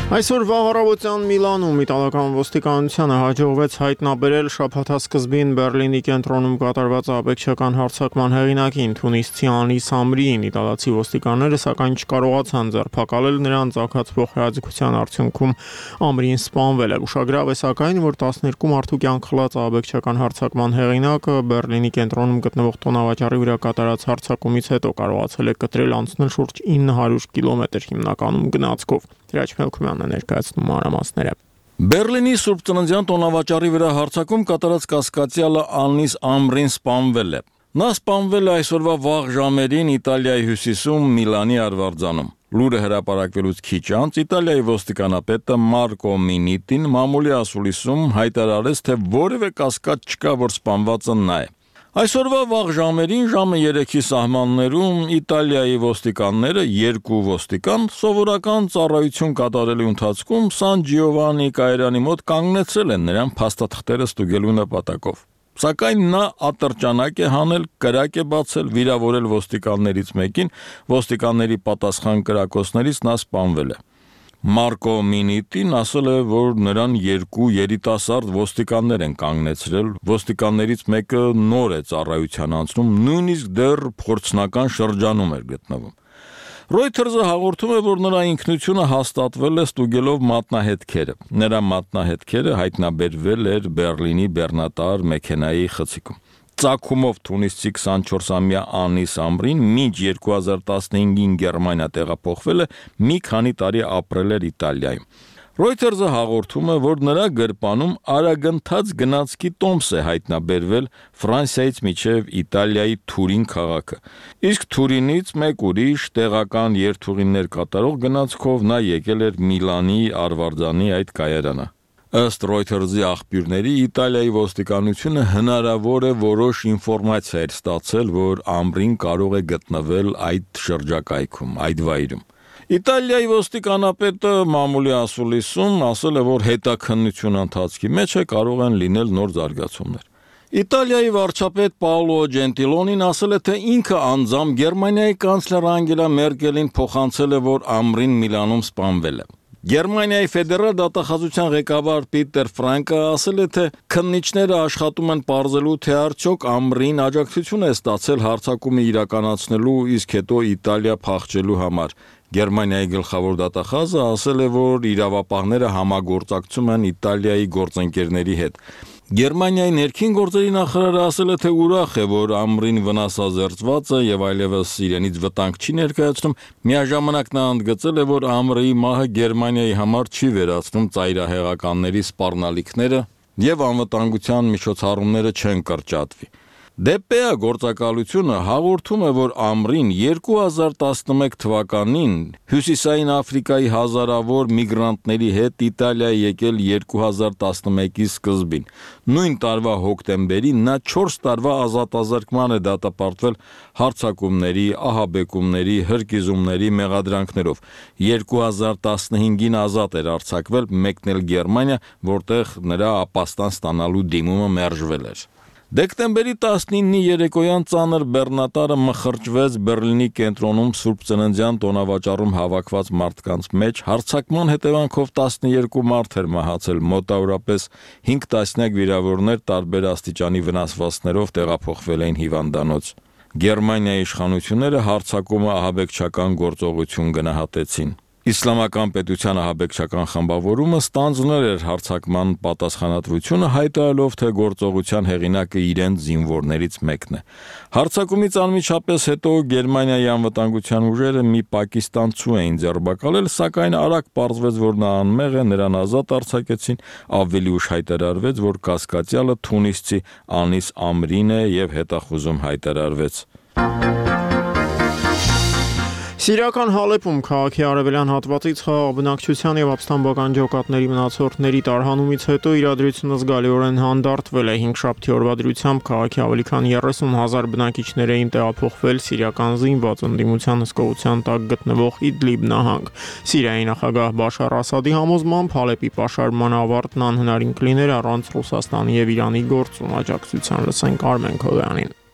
[SPEAKER 1] Այսօր վաղ Միլանում իտալական ոստիկանությանը հաջողվեց հայտնաբերել շաբաթասկզբին Բերլինի կենտրոնում կատարված աբեկչական հարձակման հեղինակին թունիսցի Անիս Ամրիին։ Իտալացի ոստիկանները սակայն չկարողացան ձերբակալել նրան, ծագացվող հրաձգության արդյունքում Ամրին սպանվել է։ Ուշագրավ է սակայն, որ տասներկու մարդու կյանք խլած աբեկչական հարձակման հեղինակը Բերլինի կենտրոնում գտնվող տոնավաճառի վրա կատարած հարձակումից հետո կարողացել է կտրել անցնել շուրջ ինը հարյուր կիլոմետր հիմնականում գնացքով։ Հրաչ Մելքումյանն է ներկայացնում մանրամասները։
[SPEAKER 3] Բերլինի Սուրբ Ծննդյան տոնավաճառի վրա հարձակում կատարած կասկածյալը Անիս Ամրին սպանվել է։ Նա սպանվել է այսօրվա վաղ ժամերին Իտալիայի հյուսիսում Միլանի արվարձանում։ Լուրը հրապարակվելուց քիչ անց Իտալիայի ոստիկանապետը Մարկո Մինիտին մամուլի ասուլիսում հայտարարեց, թե որևէ կասկած չկա, որ սպանվածը նա է։ Այսօրվա վաղ ժամերին ժամը երեքի սահմաններում Իտալիայի ոստիկանները երկու ոստիկան սովորական ծառայություն կատարելու ընթացքում Սան Ջիովանի կայարանի մոտ կանգնեցրել են նրան փաստաթղթերը ստուգելու նպատակով։ Սակայն նա ատրճանակ է հանել, կրակ է բացել, վիրավորել ոստիկաններից մեկին, ոստիկանների պատասխան կրակոցներից նա սպանվել է։ Մարկո Մինիտին ասել է, որ նրան երկու երիտասարդ ոստիկաններ են կանգնեցրել, ոստիկաններից մեկը նոր է ծառայության անցնում, նույնիսկ դեռ փորձնական շրջանում էր գտնվում։ Reuters-ը հաղորդում է, որ նրա ինքնությունը հաստատվել է ստուգելով մատնահետքերը։ Նրա մատնահետքերը հայտնաբերվել էր Բերլինի բեռնատար մեքենայի խցիկում։ Ծագումով թունիսցի քսանչորսամյա Անիս Ամրին մինչ երկու հազար տասնհինգին Գերմանիա տեղափոխվել է, մի քանի տարի ապրել էր Իտալիայում։ Reuters-ը հաղորդում է, որ նրա գրպանում արագընթաց գնացքի տոմս է հայտնաբերվել Ֆրանսիայից մինչև Իտալիայի Թուրին քաղաքը։ Իսկ Թուրինից մեկ ուրիշ տեղական երթուղիներ կատարող գնացքով նա եկել էր Միլանի արվարձանի այդ կայարանը։ Ըստ Reuters-ի աղբյուրների Իտալիայի ոստիկանությունը հնարավոր է որոշ ինֆորմացիա էր ստացել, որ Ամրին կարող է գտնվել այդ շրջակայքում, այդ վայրում։ Իտալիայի ոստիկանապետը մամուլի ասուլիսում ասել է, որ հետաքննության ընթացքի մեջ է կարող են լինել նոր զարգացումներ։ Իտալիայի վարչապետ Պաոլո Ջենտիլոնին ասել է, թե ինքը անձամբ Գերմանիայի կանցլեր Անգելա Մերկելին փոխանցել է, որ Ամրին Միլանում սպանվել է։ Գերմանիայի ֆեդերալ դատախազության ղեկավար Պիտեր Ֆրանկը ասել է, թե քննիչները աշխատում են պարզելու, թե արդյոք Ամրին աջակցություն է ստացել հարձակումը իրականացնելու, իսկ հետո Իտալիա փախչելու համար։ Գերմանիայի գլխավոր դատախազը ասել է, որ իրավապահները համագործակցում են Իտալիայի գործընկերների հետ։ Գերմանիայի ներքին գործերի նախարարը ասել է, թե ուրախ է, որ Ամրին վնասազերծված է եւ այլևս իրենից վտանգ չի ներկայացնում, միաժամանակ նա ընդգծել է, որ Ամրիի մահը Գերմանիայի համար չի վերացնում ծայրահեղականների սպառնալիքները եւ անվտանգության միջոցառումները չեն կրճատվի։ Դեպեա գործակալությունը հաղորդում է, որ Ամրին երկու հազար տասնմեկ թվականին Հյուսիսային Աֆրիկայի հազարավոր միգրանտների հետ Իտալիա եկել երկու հազար տասնմեկի սկզբին։ Նույն տարվա հոկտեմբերին նա չորս տարվա ազատազրկման է դատապարտվել հարձակումների, ահաբեկումների, հրկիզումների մեղադրանքներով։ երկու հազար տասնհինգին ազատ էր արձակվել, մեկնել Գերմանիա, որտեղ նրա ապաստան ստանալու դիմումը մերժվել էր։ Դեկտեմբերի տասնինի երեկոյան ծանր բեռնատարը մխրճվեց Բերլինի կենտրոնում Սուրբ Ծննդյան տոնավաճառում հավաքված մարդկանց մեջ, հարձակման հետևանքով տասներկու մարդ էր մահացել, մոտավորապես հինգ տասնյակ վիրավորներ տարբեր աստիճանի վնասվածքներով տեղափոխվել էին հիվանդանոց։ Գերմանիայի իշխանությունները հարձակումը ահաբեկչական գործողություն գնահատեցին։ Իսլամական պետության ահաբեկչական խմբավորումը ստանձնել էր հարձակման պատասխանատվությունը, հայտարարելով, թե գործողության հեղինակը իրենց զինվորներից մեկն է։ Հարձակումից անմիջապես հետո Գերմանիայի անվտանգության ուժերը մի պակիստանցու էին ձերբակալել, սակայն արագ պարզվեց, որ նա անմեղ է, նրան ազատ արձակեցին, ավելի ուշ հայտարարվեց, որ կասկածյալը թունիսցի Անիս Ամրին է եւ հետախուզում հայտարարվեց։
[SPEAKER 1] Սիրիական Հալեպում քաղաքի արևելյան հատվածից խաղաղ բնակչության եւ ապստամբական ջոկատների մնացորդների տարհանումից հետո իրադրությունը զգալիորեն հանդարտվել է։ Հինգշաբթի օրվա դրությամբ քաղաքի ավելի քան երեսուն հազար բնակիչներ էին տեղափոխվել սիրիական զինված ընդդիմության հսկողության տակ գտնվող Իդլիբ նահանգ։ Սիրիայի նախագահ Բաշար Ասադի համոզմամբ Հալեպի պաշարման ավարտն անհնարին կլիներ առանց Ռուսաստանի եւ Իրանի գործուն աջակցության։ Լսենք Արմեն Քոյանին։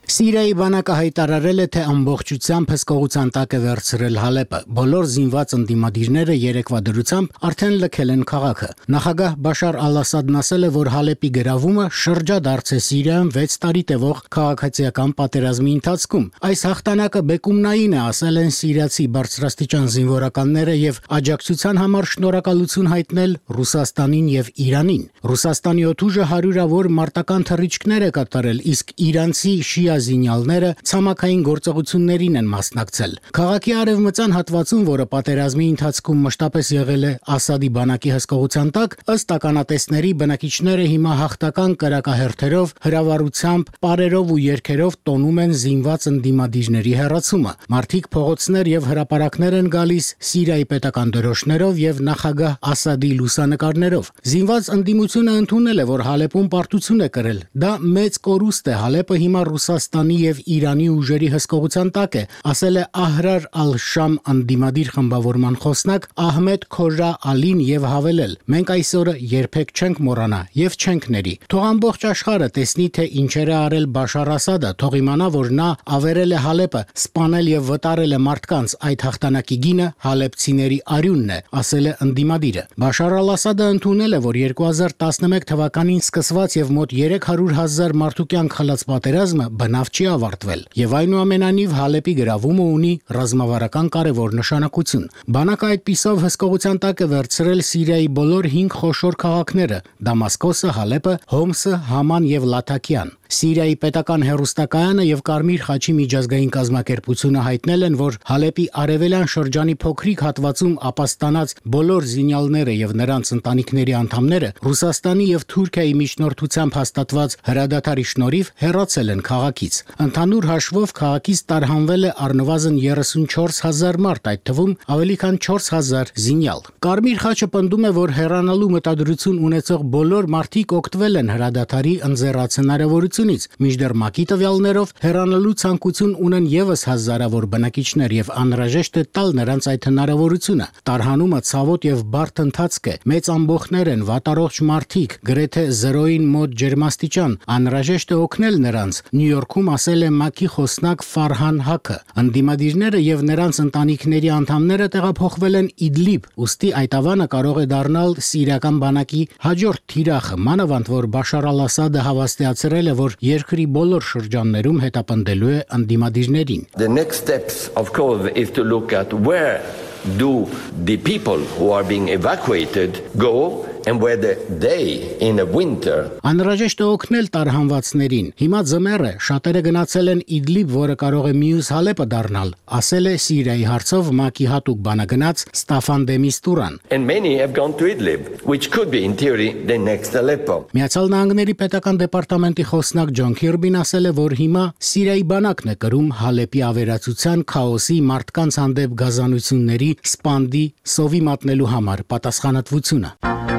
[SPEAKER 6] Սիրիայի բանակը հայտարարել է, թե ամբողջությամբ հսկողության տակ է վերցրել Հալեպը։ Բոլոր զինված ընդդիմադիրները երեկվա դրությամբ արդեն լքել են քաղաքը։ Նախագահ Բաշար Ալ-Ասադն ասել է, որ Հալեպի գրավումը շրջադարձ է Սիրիայում վեց տարի տևող քաղաքացիական պատերազմի ընթացքում։ Այս հաղթանակը բեկումնային է, ասել են սիրիացի բարձրաստիճան զինվորականները եւ աջակցության համար շնորհակալություն հայտնել Ռուսաստանին եւ Իրանին։ Ռուսաստանի օդուժը հարյուրավոր մարտական թռիչքներ է կատարել, իսկ իրանցի շիա զինյալները ցամաքային գործողություններին են մասնակցել։ Քաղաքի արևմտյան հատվածում, որը պատերազմի ընթացքում մշտապես եղել է Ասադի բանակի հսկողության տակ, ըստ ականատեսների բնակիչները հիմա հաղթական կրակահերթերով, հրավառությամբ, պարերով ու երգերով տոնում են զինված ընդդիմադիրների հեռացումը։ Մարդիկ փողոցներ եւ հրապարակներ են գալիս Սիրիայի պետական դրոշներով եւ նախագահ Ասադի լուսանկարներով։ Զինված ընդդիմությունը ընդունել է, որ Հալեպում պարտություն է կրել։ Դա մեծ կորուստ է։ Հալեպը հիմա Ռուսաստանի եւ Իրանի ուժերի հսկողության տակ է, ասել է Ահրար Ալ-Շամ ընդդիմադիր խմբավորման խոսնակ Ահմեդ Քորրա Ալին եւ հավելել. Մենք այսօրը երբեք չենք մոռանա եւ չենք ների։ Թող ամբողջ աշխարհը տեսնի, թե ինչեր է արել Բաշար Ասադը, թող իմանա, որ նա ավերել է Հալեպը, սպանել եւ վտարել է մարդկանց։ Այդ հաղթանակի գինը հալեպցիների արյունն է, ասել է ընդդիմադիրը։ Բաշար Ալ-Ասադը ընդունել է, որ երկու հազար տասնմեկ թվականին սկսված եւ մոտ երեք հարյուր հազար մարդու կյանք խլած պատերազմը բնավ չի ավարտվել եւ այնուամենայնիվ Հալեպի գրավումը ունի ռազմավարական կարևոր նշանակություն։ Բանակը այդպիսով հսկողության տակ է վերցրել Սիրիայի բոլոր հինգ խոշոր քաղաքները՝ Դամասկոսը, Հալեպը, Հոմսը, Haman եւ Լաթաքիան։ Սիրիայի պետական հերոստակայանը եւ Կարմիր խաչի միջազգային կազմակերպությունը հայտնել են, որ Հալեպի արևելյան շրջանի փոքրիկ հատվածում ապաստանած բոլոր զինյալները եւ նրանց ընտանիքների անդամները Ռուսաստանի եւ Թուրքիայի միջնորդությամբ հաստատված հրադադարի շնորհիվ հեռացել են քաղաքից։ Ընդհանուր հաշվով քաղաքից տարհանվել է առնվազն երեսունչորս հազար մարդ, այդ թվում ավելի քան չորս հազար զինյալ։ Կարմիր խաչը պնդում է, որ հեռանալու մտադրություն ունեցող բոլոր մարդիկ օգտվել են հրադադարի ընձեռած հնարավորությունից, մինչդեռ ՄԱԿ-ի տվյալներով հեռանալու ցանկություն ունեն եւս հազարավոր բնակիչներ եւ անհրաժեշտ է տալ նրանց այդ հնարավորությունը։ Տարհանումը ցավոտ եւ բարդ ընթացք է, մեծ ամբոխներ են, վատառողջ մարդիկ, գրեթե զրոյին մոտ ջերմաստիճան, անհրաժեշտ է օգնել նրանց, Նյու Յորքում ասել է ՄԱԿ-ի խոսնակ Ֆարհան Հակը։ Ընդդիմադիրները եւ նրանց ընտանիքների անդամները տեղափոխվել են Իդլիբ, ուստի այդ ավանը կարող է դառնալ սիրիական բանակի հաջորդ թիրախը, մանավանդ որ Բաշար Ալ-Ասադը հավաստիացրել է, որ երկրի բոլոր շրջաններում հետապնդելու է ընդդիմադիրներին։
[SPEAKER 7] The next steps of course is to look at where do the people who are being evacuated go and where they in the winter.
[SPEAKER 6] Անհրաժեշտ է օգնել տարհանվածներին։ Հիմա ձմեռ է, շատերը գնացել են Իդլիբ, որը կարող է մյուս Հալեպը դառնալ, ասել է Սիրիայի հարցով ՄԱԿ-ի հատուկ բանագնաց Ստաֆան դե Միստուրան։
[SPEAKER 7] And many have gone to Idlib, which could be in theory the next Aleppo.
[SPEAKER 6] Միացյալ Նահանգների պետական դեպարտամենտի խոսնակ Ջոն Քիրբին ասել է, որ հիմա Սիրիայի բանակն է կրում Հալեպի ավերածության, քաոսի, մարդկանց հանդեպ գազանությունների, սպանդի, սովի մատնելու համար պատասխանատվությունը։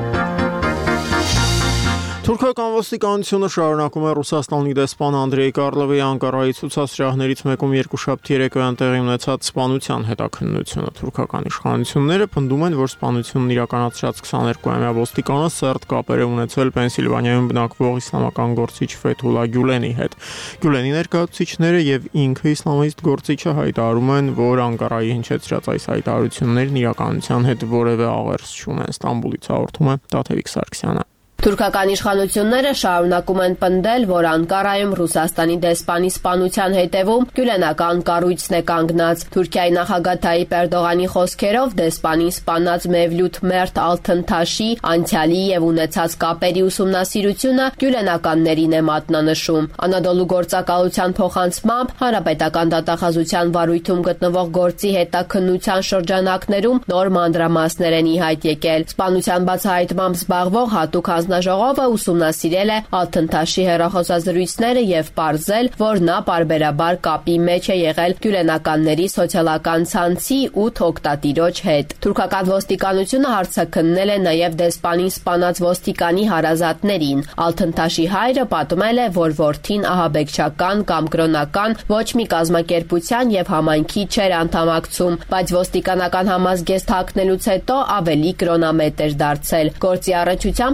[SPEAKER 1] Թուրքական ոստիկանությունը շարունակում է Ռուսաստանի դեսպան Անդրեյ Կարլովի Անկարայի ցուցասրահներից մեկում երկուշաբթի երեկոյան տեղի ունեցած սպանության հետաքննությունը։ Թուրքական իշխանությունները պնդում են, որ սպանությունն իրականացրած քսաներկուամյա ոստիկանը սերտ կապեր է ունեցել Պենսիլվանիայում բնակվող իսլամական գործիչ Ֆեթուլա Գյուլենի հետ։ Գյուլենի ներկայացուցիչները եւ ինքը իսլամիստ գործիչը հայտարարում են, որ Անկարայի հնչեցրած այս հայտարարություններն իրականության հետ որևէ աղերս չունեն։ Ստամբուլից հաղորդում է Տաթևիկ Սարգսյանը։
[SPEAKER 8] Թուրքական իշխանությունները շարունակում են պնդել, որ Անկարայում Ռուսաստանի դեսպանի սպանության հետևում գյուլենական կառույցն է կանգնած։ Թուրքիայի նախագահ Թայիպ Էրդողանի խոսքերով դեսպանին սպանած Մևլութ Մերտ Ալթընթաշի անցյալի եւ ունեցած կապերի ուսումնասիրությունը գյուլենականներին է մատնանշում։ Անադոլու գործակալության փոխանցմամբ հանրապետական դատախազության վարույթում գտնվող գործի հետաքննության շրջանակներում նոր մանրամասներ են ի հայտ եկել։ Սպանության բացահայտմամբ զբաղվող հատուկ հանձնաժողովը ուսումնասիրել է Ալթընթաշի հեռախոսազրույցները եւ պարզել, որ նա պարբերաբար կապի մեջ է եղել գյուլենականների սոցիալական ցանցի ութ օգտատիրոջ հետ։ Թուրքական ոստիկանությունը հարցաքննել է նաեւ դեսպանին սպանած ոստիկանի հարազատներին։ Ալթընթաշի հայրը պատմել է, որ որդին ահաբեկչական կամ կրոնական ոչ մի կազմակերպության եւ համայնքի չէր անդամակցում, բայց ոստիկանական համազգեստ հագնելուց հետո ավելի կրոնամետ էր դարձել։ Գործի առնչությամբ տասնմեկ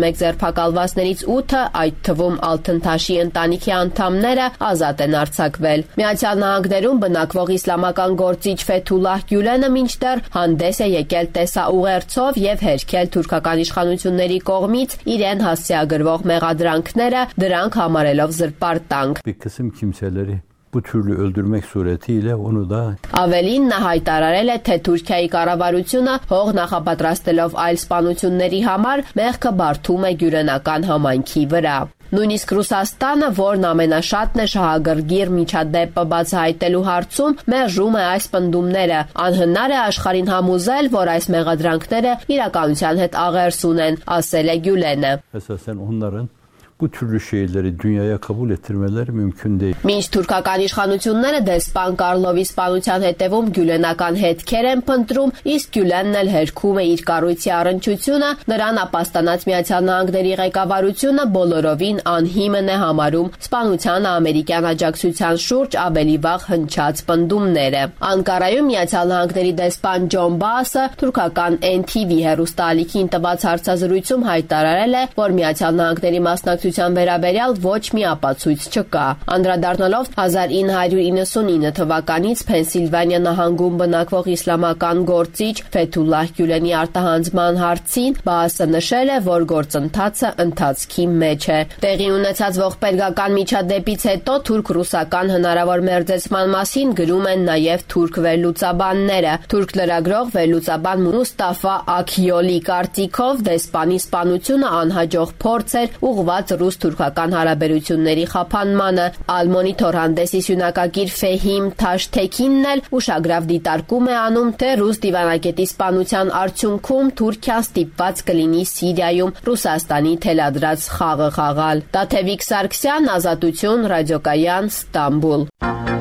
[SPEAKER 8] տասնմեկ ձերբակալվածներից ութը, այդ թվում Ալթընթաշի ընտանիքի անդամները, ազատ են արձակվել։ Միացյալ Նահանգներում բնակվող իսլամական գործիչ Ֆեթուլլահ Գյուլենը մինչդեռ հանդես է եկել տեսաուղերձով եւ հերքել թուրքական իշխանությունների կողմից իրեն հասցեագրվող մեղադրանքները, դրանք համարելով զրպարտանք։
[SPEAKER 9] Bir kısım kimseleri bu türlü öldürmek suretiyle onu da
[SPEAKER 8] Ավելին նա հայտարարել է, թե Թուրքիայի կառավարությունը հող նախապատրաստելով այլ սպանությունների համար մեղքը բարդում է գյուլենական համայնքի վրա։ Նույնիսկ Ռուսաստանը, որն ամենաշատն է շահագրգիռ միջադեպը բացահայտելու հարցում, մերժում է այս պնդումները։ Անհնար է աշխարհին համոզել, որ այս մեղադրանքները իրականության հետ աղերս ունեն, ասել է Գյուլենը։
[SPEAKER 9] esasen onların bu türlü şeyleri dünyaya kabul ettirmeleri mümkün değil.
[SPEAKER 8] Մինչ թուրքական իշխանությունները դեսպան Կարլովի սպանության հետևում գյուլենական հետքեր են փնտրում, իսկ Գյուլենն էլ հերքում է իր կառույցի առնչությունը, նրան ապաստանած Միացյալ Նահանգների ղեկավարությունը բոլորովին անհիմն է համարում սպանությանը ամերիկյան աջակցության շուրջ ավելի վաղ հնչած պնդումները։ Անկարայում Միացյալ Նահանգների դեսպան Ջոն Բասը թուրքական N T V հեռուստաալիքին տված հարցազրույցում հայտարարել է, որ Միացյալ Նահանգների մասնակցության վերաբերյալ ոչ մի ապացույց չկա։ Անդրադառնալով հազար ինը հարյուր իննսունինը թվականից Փենսիլվանիա նահանգում բնակվող իսլամական գործիչ Ֆեթուլլահ Գյուլենի արտահանձման հարցին, Բասը նշել է, որ գործընթացը ընթացքի մեջ է։ Տեղի ունեցած ողբերգական միջադեպից հետո թուրք-ռուսական հնարավոր մերձեցման մասին գրում են նաև թուրք վերլուծաբանները։ Թուրք լրագրող վերլուծաբան Մուստաֆա Աքյոլի կարծիքով դեսպանի սպանությունը անհաջող փորձ էր ուղղված ռուս-թուրքական հարաբերությունների խափանմանը։ Ալ-Մոնիթոր հանդեսի սյունակագիր Ֆեհիմ Թաշթեքինն էլ ուշագրավ դիտարկում է անում, թե ռուս դիվանագետի սպանության արդյունքում Թուրքիան ստիպված կլինի Սիրիայում Ռուսաստանի թելադրած խաղը խաղալ։ Տաթևիկ Սարգսյան, Ազատություն, Ռադիոկայան, Ստամբուլ։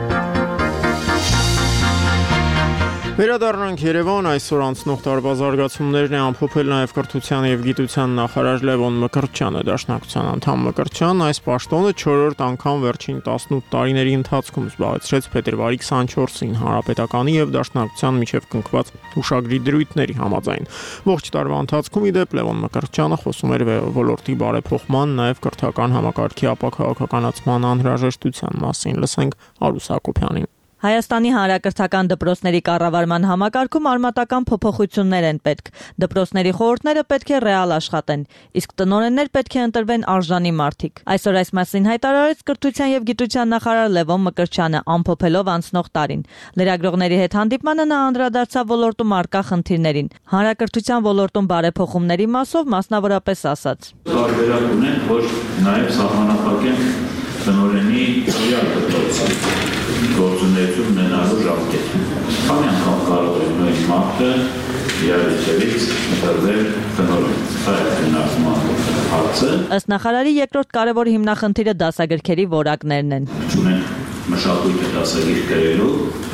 [SPEAKER 1] Վերադառնանք Երևան, այսօր անցնող տարվա զարգացումներն է ամփոփել նաև կրթության եւ գիտության նախարար Լևոն Մկրտչյանը։ Դաշնակցության անդամ Մկրտչյանն այս պաշտոնը չորրորդ անգամ վերջին տասնութ տարիների ընթացքում զբաղեցրեց փետրվարի քսանչորսին հանրապետականի եւ Դաշնակցության միջև կնքված հուշագրի դրույթների համաձայն։ Ողջ տարվա ընթացքում ի դեպ Լևոն Մկրտչյանը խոսում էր ոլորտի բարեփոխման, նաև կրթական համակարգի ապաքաղաքականացման անհրաժեշտության մասին։ Լսենք Արուս Հակոբյանին։
[SPEAKER 10] Հայաստանի հանրակրթական դպրոցների կառավարման համակարգում արմատական փոփոխություններ են պետք։ Դպրոցների խորհուրդները պետք է ռեալ աշխատեն, իսկ տնօրեններ պետք է ընտրվեն արժանի մարդիկ։ Այսօր այս մասին հայտարարեց կրթության եւ գիտության նախարար Լևոն Մկրտչյանը, ամփոփելով անցնող տարին։ Լրագրողների հետ հանդիպմանը նա անդրադարձավ ոլորտում առկա խնդիրներին։ Հանրակրթության ոլորտում բարեփոխումների մասով մասնավորապես ասաց.
[SPEAKER 11] Տարբերակ ունեն, որ նաեւ սահմանափակեն տնօրենի ռեալ դպրոցի գործունեություն ունենալու ժամկետ։ Քանի անգամ կարող է նույն մարդը իրավիճակից ընտրվել տնօրեն։ Սա է հիմնական հարցը։
[SPEAKER 10] Ըստ նախարարի երկրորդ կարևոր հիմնախնդիրը դասագրքերի որակներն են։
[SPEAKER 11] Ունենք մշակույթը դասագիր գրելու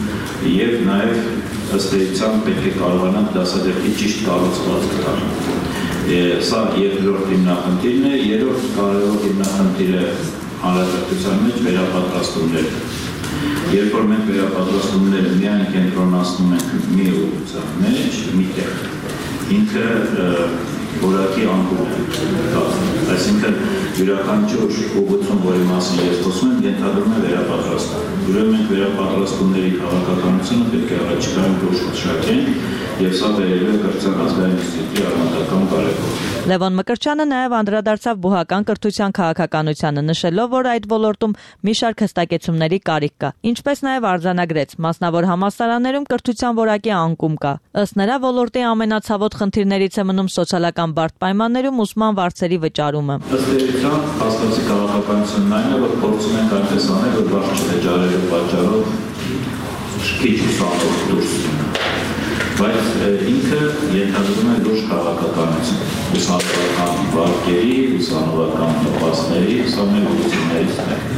[SPEAKER 11] եւ նաեւ ըստ էության պետք է կարողանանք դասագրքի ճիշտ կառուցվածք տալ։ Սա երկրորդ հիմնախնդիրն է, երրորդ կարևոր հիմնախնդիրը հանրակրթության մեջ վերապատրաստումներն են։ Երբ որ մենք վերապատրաստումները միայն կենտրոնացնում ենք մի ուղղության մեջ, միտեղ, ինքը որակի անկում է։ Այսինքն յուրաքանչյուր ուղղություն, որի մասին ես խոսում եմ, ենթադրում է վերապատրաստում։ Ուրեմն մենք վերապատրաստումների քաղաքականությունը պետք է առաջիկայում գոհշտակենք եւ սա վերելու է կրթության ազգային ինստիտուտի արմատական կարևորություն։
[SPEAKER 10] Լևոն Մկրտչյանը նաև անդրադարձավ բուհական կրթության քաղաքականությանը, նշելով, որ այդ ոլորտում մի շարք հստակեցումների կարիք կա, ինչպես նաև արձանագրեց, մասնավոր համալսարաններում կրթության որակի անկում կա։ Ըստ նրա, ոլորտի ամենացավոտ խնդիրներից է մնում սոցիալական բարդ պայմաններում ուսման վարձերի վճարումը։
[SPEAKER 11] Ըստ էության, հաստատի քաղաքականությունն այն է, որ փորձում ենք այնպես անել, որ վարձ չվճարելու պատճառով քիչ ուսանող դուրս բայց ինքը ենթադրում է լուրջ քաղաքականություն, ուսանողական վարկերի, ուսանողական նպաստների, սա մեր ուղղություններից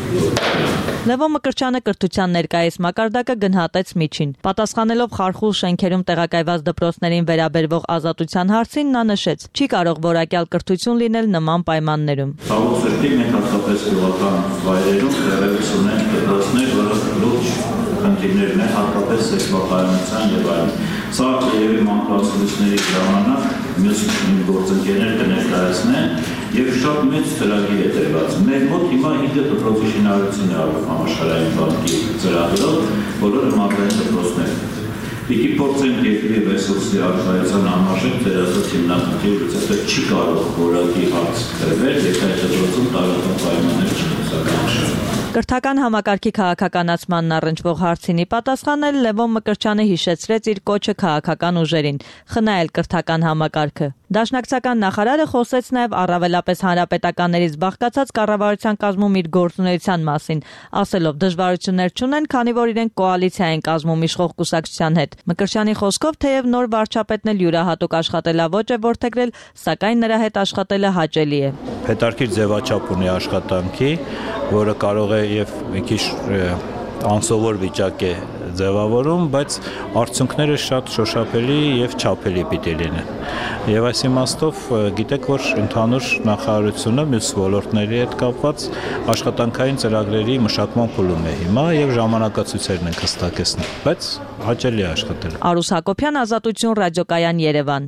[SPEAKER 11] մեկն։
[SPEAKER 10] Լևոն Մկրտչյանը կրթության ներկայիս մակարդակը գնահատեց միջին։ Պատասխանելով խարխուլ շենքերում տեղակայված դպրոցներին վերաբերվող ազատության հարցին, նա նշեց, չի կարող որակյալ կրթություն լինել նման պայմաններում։
[SPEAKER 11] Ցավոք սրտի մենք հատկապես գյուղական վայրերում դեռևս ունենք դպրոցներ, որոնք լուրջ խնդիրներն են, հատկապես սեքսուալության եւ այլն։ Սա երևի մանկահասությունների ժամանակ մյուս գործընկերներ կներկայացնեն Եվ շատ մեծ ծրագիր է տրված։ Մեր մոտ հիմա հինգ դպրոցի շինարարություն է արվում համաշխարհային բանկի ծրագրով, բոլորը մադրային դպրոցներ։ Պիտի փորձենք երկրի ռեսուրսի արտադրության համարժեք ծերասած հիմնախնդիր լուծել, չի կարող որակի հարց դրվել, եթե այդ դպրոցում տարածական պայմաններ չկան։
[SPEAKER 10] Կրթական համակարգի քաղաքականացմանն առնչվող հարցինի պատասխանել Լևոն Մկրտչյանը հիշեցրեց իր կոչը քաղաքական ուժերին՝ խնայել կրթական համակարգը։ Դաշնակցական նախարարը խոսեց նաև առավելապես հանրապետականներից բաղկացած կառավարության կազմում իր գործունեության մասին, ասելով դժվարություններ չունեն, քանի որ իրենք կոալիցիա են կազմում իշխող կուսակցության հետ։ Մկրտչյանի խոսքով թեև նոր վարչապետն էլ յուրահատուկ աշխատելավոճ է որդեգրել, սակայն նրա հետ աշխատելը հաճելի է։
[SPEAKER 12] Հետարքիր ձևաչափ ունի աշխատանքի, որը կարող է եւ մի քիչ անսովոր վիճակ է ձևավորում, բայց արդյունքները շատ շոշափելի եւ չափելի պիտի լինեն։ Եվ այս իմաստով գիտեք, որ ընդհանուր նախարարությունը մյուս ոլորտների հետ կապված աշխատանքային ծրագրերի մշակման փուլում է հիմա եւ ժամանակացույցերն են հստակեցնում, բայց հաճելի է աշխատել։
[SPEAKER 10] Արուս Հակոբյան, Ազատություն, ռադիոկայան, Երևան։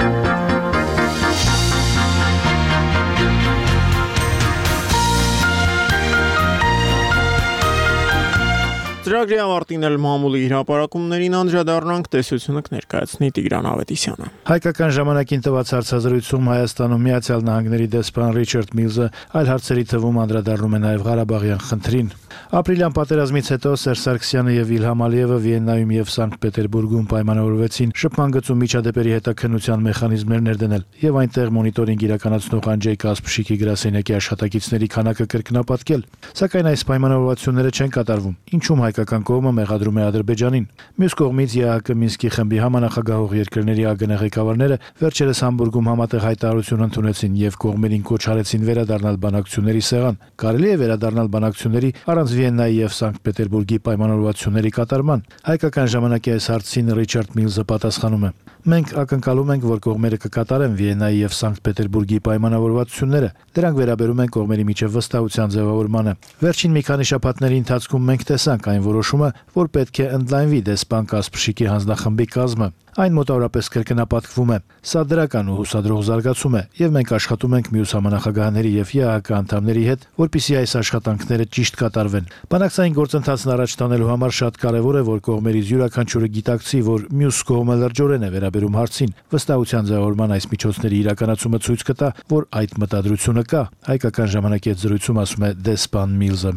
[SPEAKER 1] Ծրագրի ավարտին էլ մամուլի հրապարակումներին անդրադառնանք, տեսությունը կներկայացնի Տիգրան Ավետիսյանը։
[SPEAKER 13] Հայկական ժամանակին տված հարցազրույցում Հայաստանում Միացյալ Նահանգների դեսպան Ռիչարդ Միլզը այլ հարցերի թվում անդրադառնում է նաև Ղարաբաղյան խնդրին։ Ապրիլյան պատերազմից հետո Սերժ Սարգսյանը եւ Իլհամ Ալիևը Վիեննայում եւ Սանկտ Պետերբուրգում պայմանավորվեցին շփման գծում միջադեպերի հետաքննության մեխանիզմներ ներդնել եւ այնտեղ մոնիտորինգ իրականացնող Անջեյ Կասպշիկի գրասենյակի աշխատակիցների քանակը կրկնապատկել։ Սակայն այս պայմանավորվածությունները չեն կատարվում, ինչում հայկական կողմը մեղադրում է Ադրբեջանին։ Մյուս կողմից ԵԱՀԿ Մինսկի խմբի համանախագահող երկրների ԱԳՆ ղեկավարները վերջերս Համբուրգում համատեղ հայտարարություն ընդունեցին եւ կողմերին կոչ արեցին վերադառնալ բանակցությունների սեղան։ Կարելի է վերադառնալ բանակցությունների առանց Վիեննայի եւ Սանկտ Պետերբուրգի պայմանավորվածությունների կատարման։ Հայկական ժամանակի այս հարցին Ռիչարդ Միլզը պատասխանում է. Մենք ակնկալում ենք, որ կողմերը կկատարեն Վիեննայի եւ Սանկտ Պետերբուրգի պայմանավորվածությունները։ Դրանք վերաբերում են կողմերի միջև վստահության ձևավորմանը։ Վերջին մի քանի շաբաթների ընթացքում մենք տեսանք այն որոշումը, որ պետք է ընդլայնվի դեսպան Կասպշիկի հանձնախմբի կազմը։ Այն մոտավորապես կրկնապատկվում է։ Սա դրական ու հուսադրող զարգացում է, եւ մենք աշխատում ենք մյուս համանախագահների եւ ԵԱՀԿ անդամների հետ, որպեսզի այս աշխատանքները ճիշտ կատարվեն։ Բանակցային գործընթացն առաջ տանելու համար շատ կարեւոր է, որ կողմերից յուրաքանչյուրը գիտակցի, որ մյուս կողմը լրջորեն է վերաբերում հարցին։ Վստահության ձևավորման այս միջոցների իրականացումը ցույց կտա, որ այդ մտադրությունը կա։ Հայկական ժամանակի հետ զրույցում ասում է դեսպան Միլզը։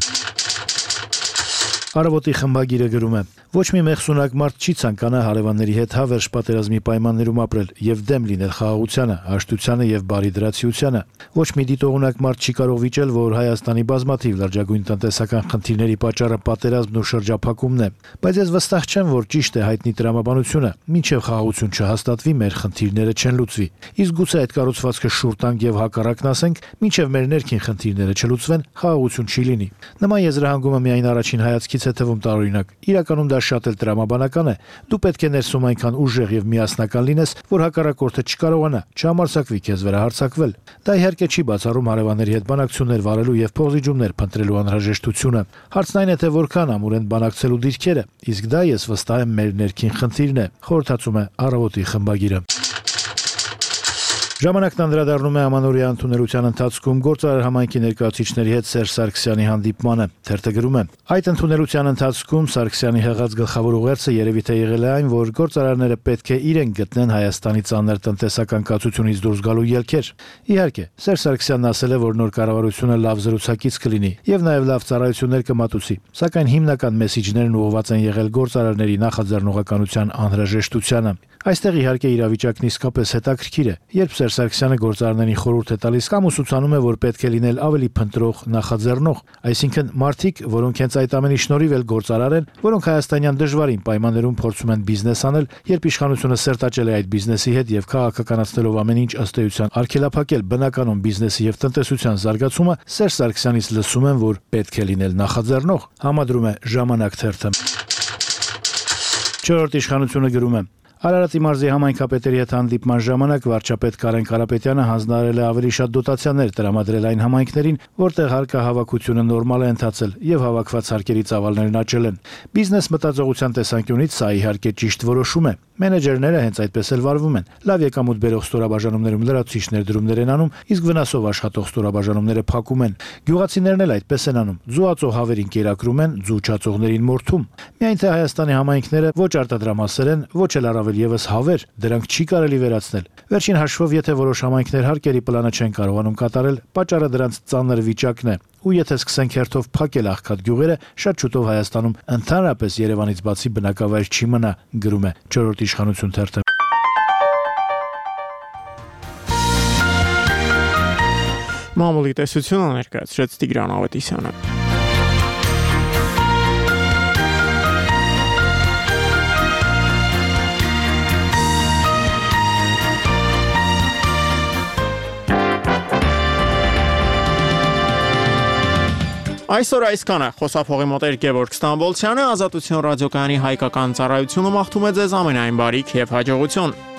[SPEAKER 13] Արևոտի խմբագիրը գրում է. ոչ մի մեղսունակ մարդ չի ցանկանա հարևանների հետ հավերժ պատերազմի պայմաններում ապրել եւ դեմ լինել խաղաղությանը, հաշտությանը եւ բարիդրացիությանը։ Ոչ մի դիտողունակ մարդ չի կարող վիճել, որ Հայաստանի բազմաթիվ լրջագույն տնտեսական խնդիրների պատճառը պատերազմն ու շրջափակումն է։ Բայց ես վստահ չեմ, որ ճիշտ է հայտնի տրամաբանությունը, մինչեւ խաղաղություն չհաստատվի, մեր խնդիրները չեն լուծվի։ Իսկ գուցե այդ կառուցվածքը շուռ տանք եւ հակառակն ասենք, մինչեւ մեր ներքին խնդիրները չլուծվեն, խաղաղություն չի լինի։ Նման եզրահանգումը միայն առաջին հայացքից է թվում տարօրինակ։ Իրականում դա շատ էլ տրամաբանական է։ Դու պետք է ներսում այնքան ուժեղ եւ միասնական լինես, որ հակառակորդը չկարողանա չհամարձակվի քեզ վրա հարձակվել։ Դա իհարկե չի բացառում հարևանների հետ բանակցություններ վարելու եւ փոխզիջումներ փնտրելու անհրաժեշտությունը։ Հարցն այն է, թե որքան ամուր են բանակցելու դիրքերը, իսկ դա ես վստահ եմ մեր ներքին խնդիրն է, խորհրդածում է Առավոտի խմբագիրը։ Ժամանակն անդրադառնում է ամանորյա ընդունելության ընթացքում գործարար համայնքի ներկայացուցիչների հետ Սերժ Սարգսյանի հանդիպմանը։ Թերթը գրում է. այդ ընդունելության ընթացքում Սարգսյանի հղած գլխավոր ուղերձը երևի թե եղել է այն, որ գործարարները պետք է իրենք գտնեն Հայաստանի ծանր տնտեսական կացությունից դուրս գալու ելքեր։ Իհարկե, Սերժ Սարգսյանն ասել է, որ նոր կառավարությունը լավ զրուցակից կլինի եւ նաեւ լավ ծառայություններ կմատուցի, սակայն հիմնական մեսիջներն ուղղված են եղել գործարարների նախաձեռնողականության անհրաժեշտությանը։ Այստեղ իհարկե իրավիճակն իսկապես հետաքրքիր է, երբ Սերժ Սարգսյանը գործարարներին խորհուրդ է տալիս կամ ուսուցանում է, որ պետք է լինել ավելի փնտրող, նախաձեռնող, այսինքն մարդիկ, որոնք հենց այդ ամենի շնորհիվ էլ գործարար են, որոնք հայաստանյան դժվարին պայմաններում փորձում են բիզնես անել, երբ իշխանությունը սերտաճել է այդ բիզնեսի հետ եւ քաղաքականացնելով ամեն ինչ ըստ էության արգելափակել բնականon բիզնեսի եւ տնտեսության զարգացումը, Սերժ Սարգսյանից լսում են, որ պետք է լինել նախաձեռնող, համադրում է Ժամանակ թերթը։ Չորրորդ իշխանությունը գրում է. Արարատի մարզի համայնքապետերի հետ հանդիպման ժամանակ վարչապետ Կարեն Կարապետյանը հանձնարարել է ավելի շատ դոտացիաներ տրամադրել այն համայնքներին, որտեղ հարկահավաքությունը նորմալ է ընթացել եւ հավաքված հարկերի ծավալներն աճել են։ Բիզնես մտածողության տեսանկյունից սա իհարկե ճիշտ որոշում է։ Մենեջերները հենց այդպես էլ վարվում են։ Լավ եկամուտ բերող ստորաբաժանումներում լրացուցիչ ներդրումներ են անում, իսկ վնասով աշխատող ստորաբաժանումները փակում են։ Գյուղացիներն էլ այդպես են անում։ Ձուածո հավերին կերակրում են, ձուչացողներին մորթում։ Միայն թե Հայաստանի համայնքները ոչ արտադրամասեր են, ոչ էլ առավել եւս հավեր, դրանք չի կարելի վերացնել։ Վերջին հաշվով, եթե որոշ համայնքներ հարկերի պլանը չեն կարողանում կատարել, պատճառը դրանց ծանր վիճակն է։ Ու եթե սկսենք հերթով փակել աղքատ գյուղերը, շատ շուտով Հայաստանում ընդհանրապես Երևանից բացի բնակավայր չի մնա, գրում է չորրորդ իշխանություն թերթը։
[SPEAKER 1] Մամուլի տեսությունը ներկայացրեց Տիգրան Ավետիսյանը։ Այսօր այսքանը խոսափողի մոտ էր Գևորգ Ստամբոլցյանը, Ազատություն ռադիոկայանի հայկական ծառայությունը մաղթում է ձեզ ամենայն բարիք եւ հաջողություն։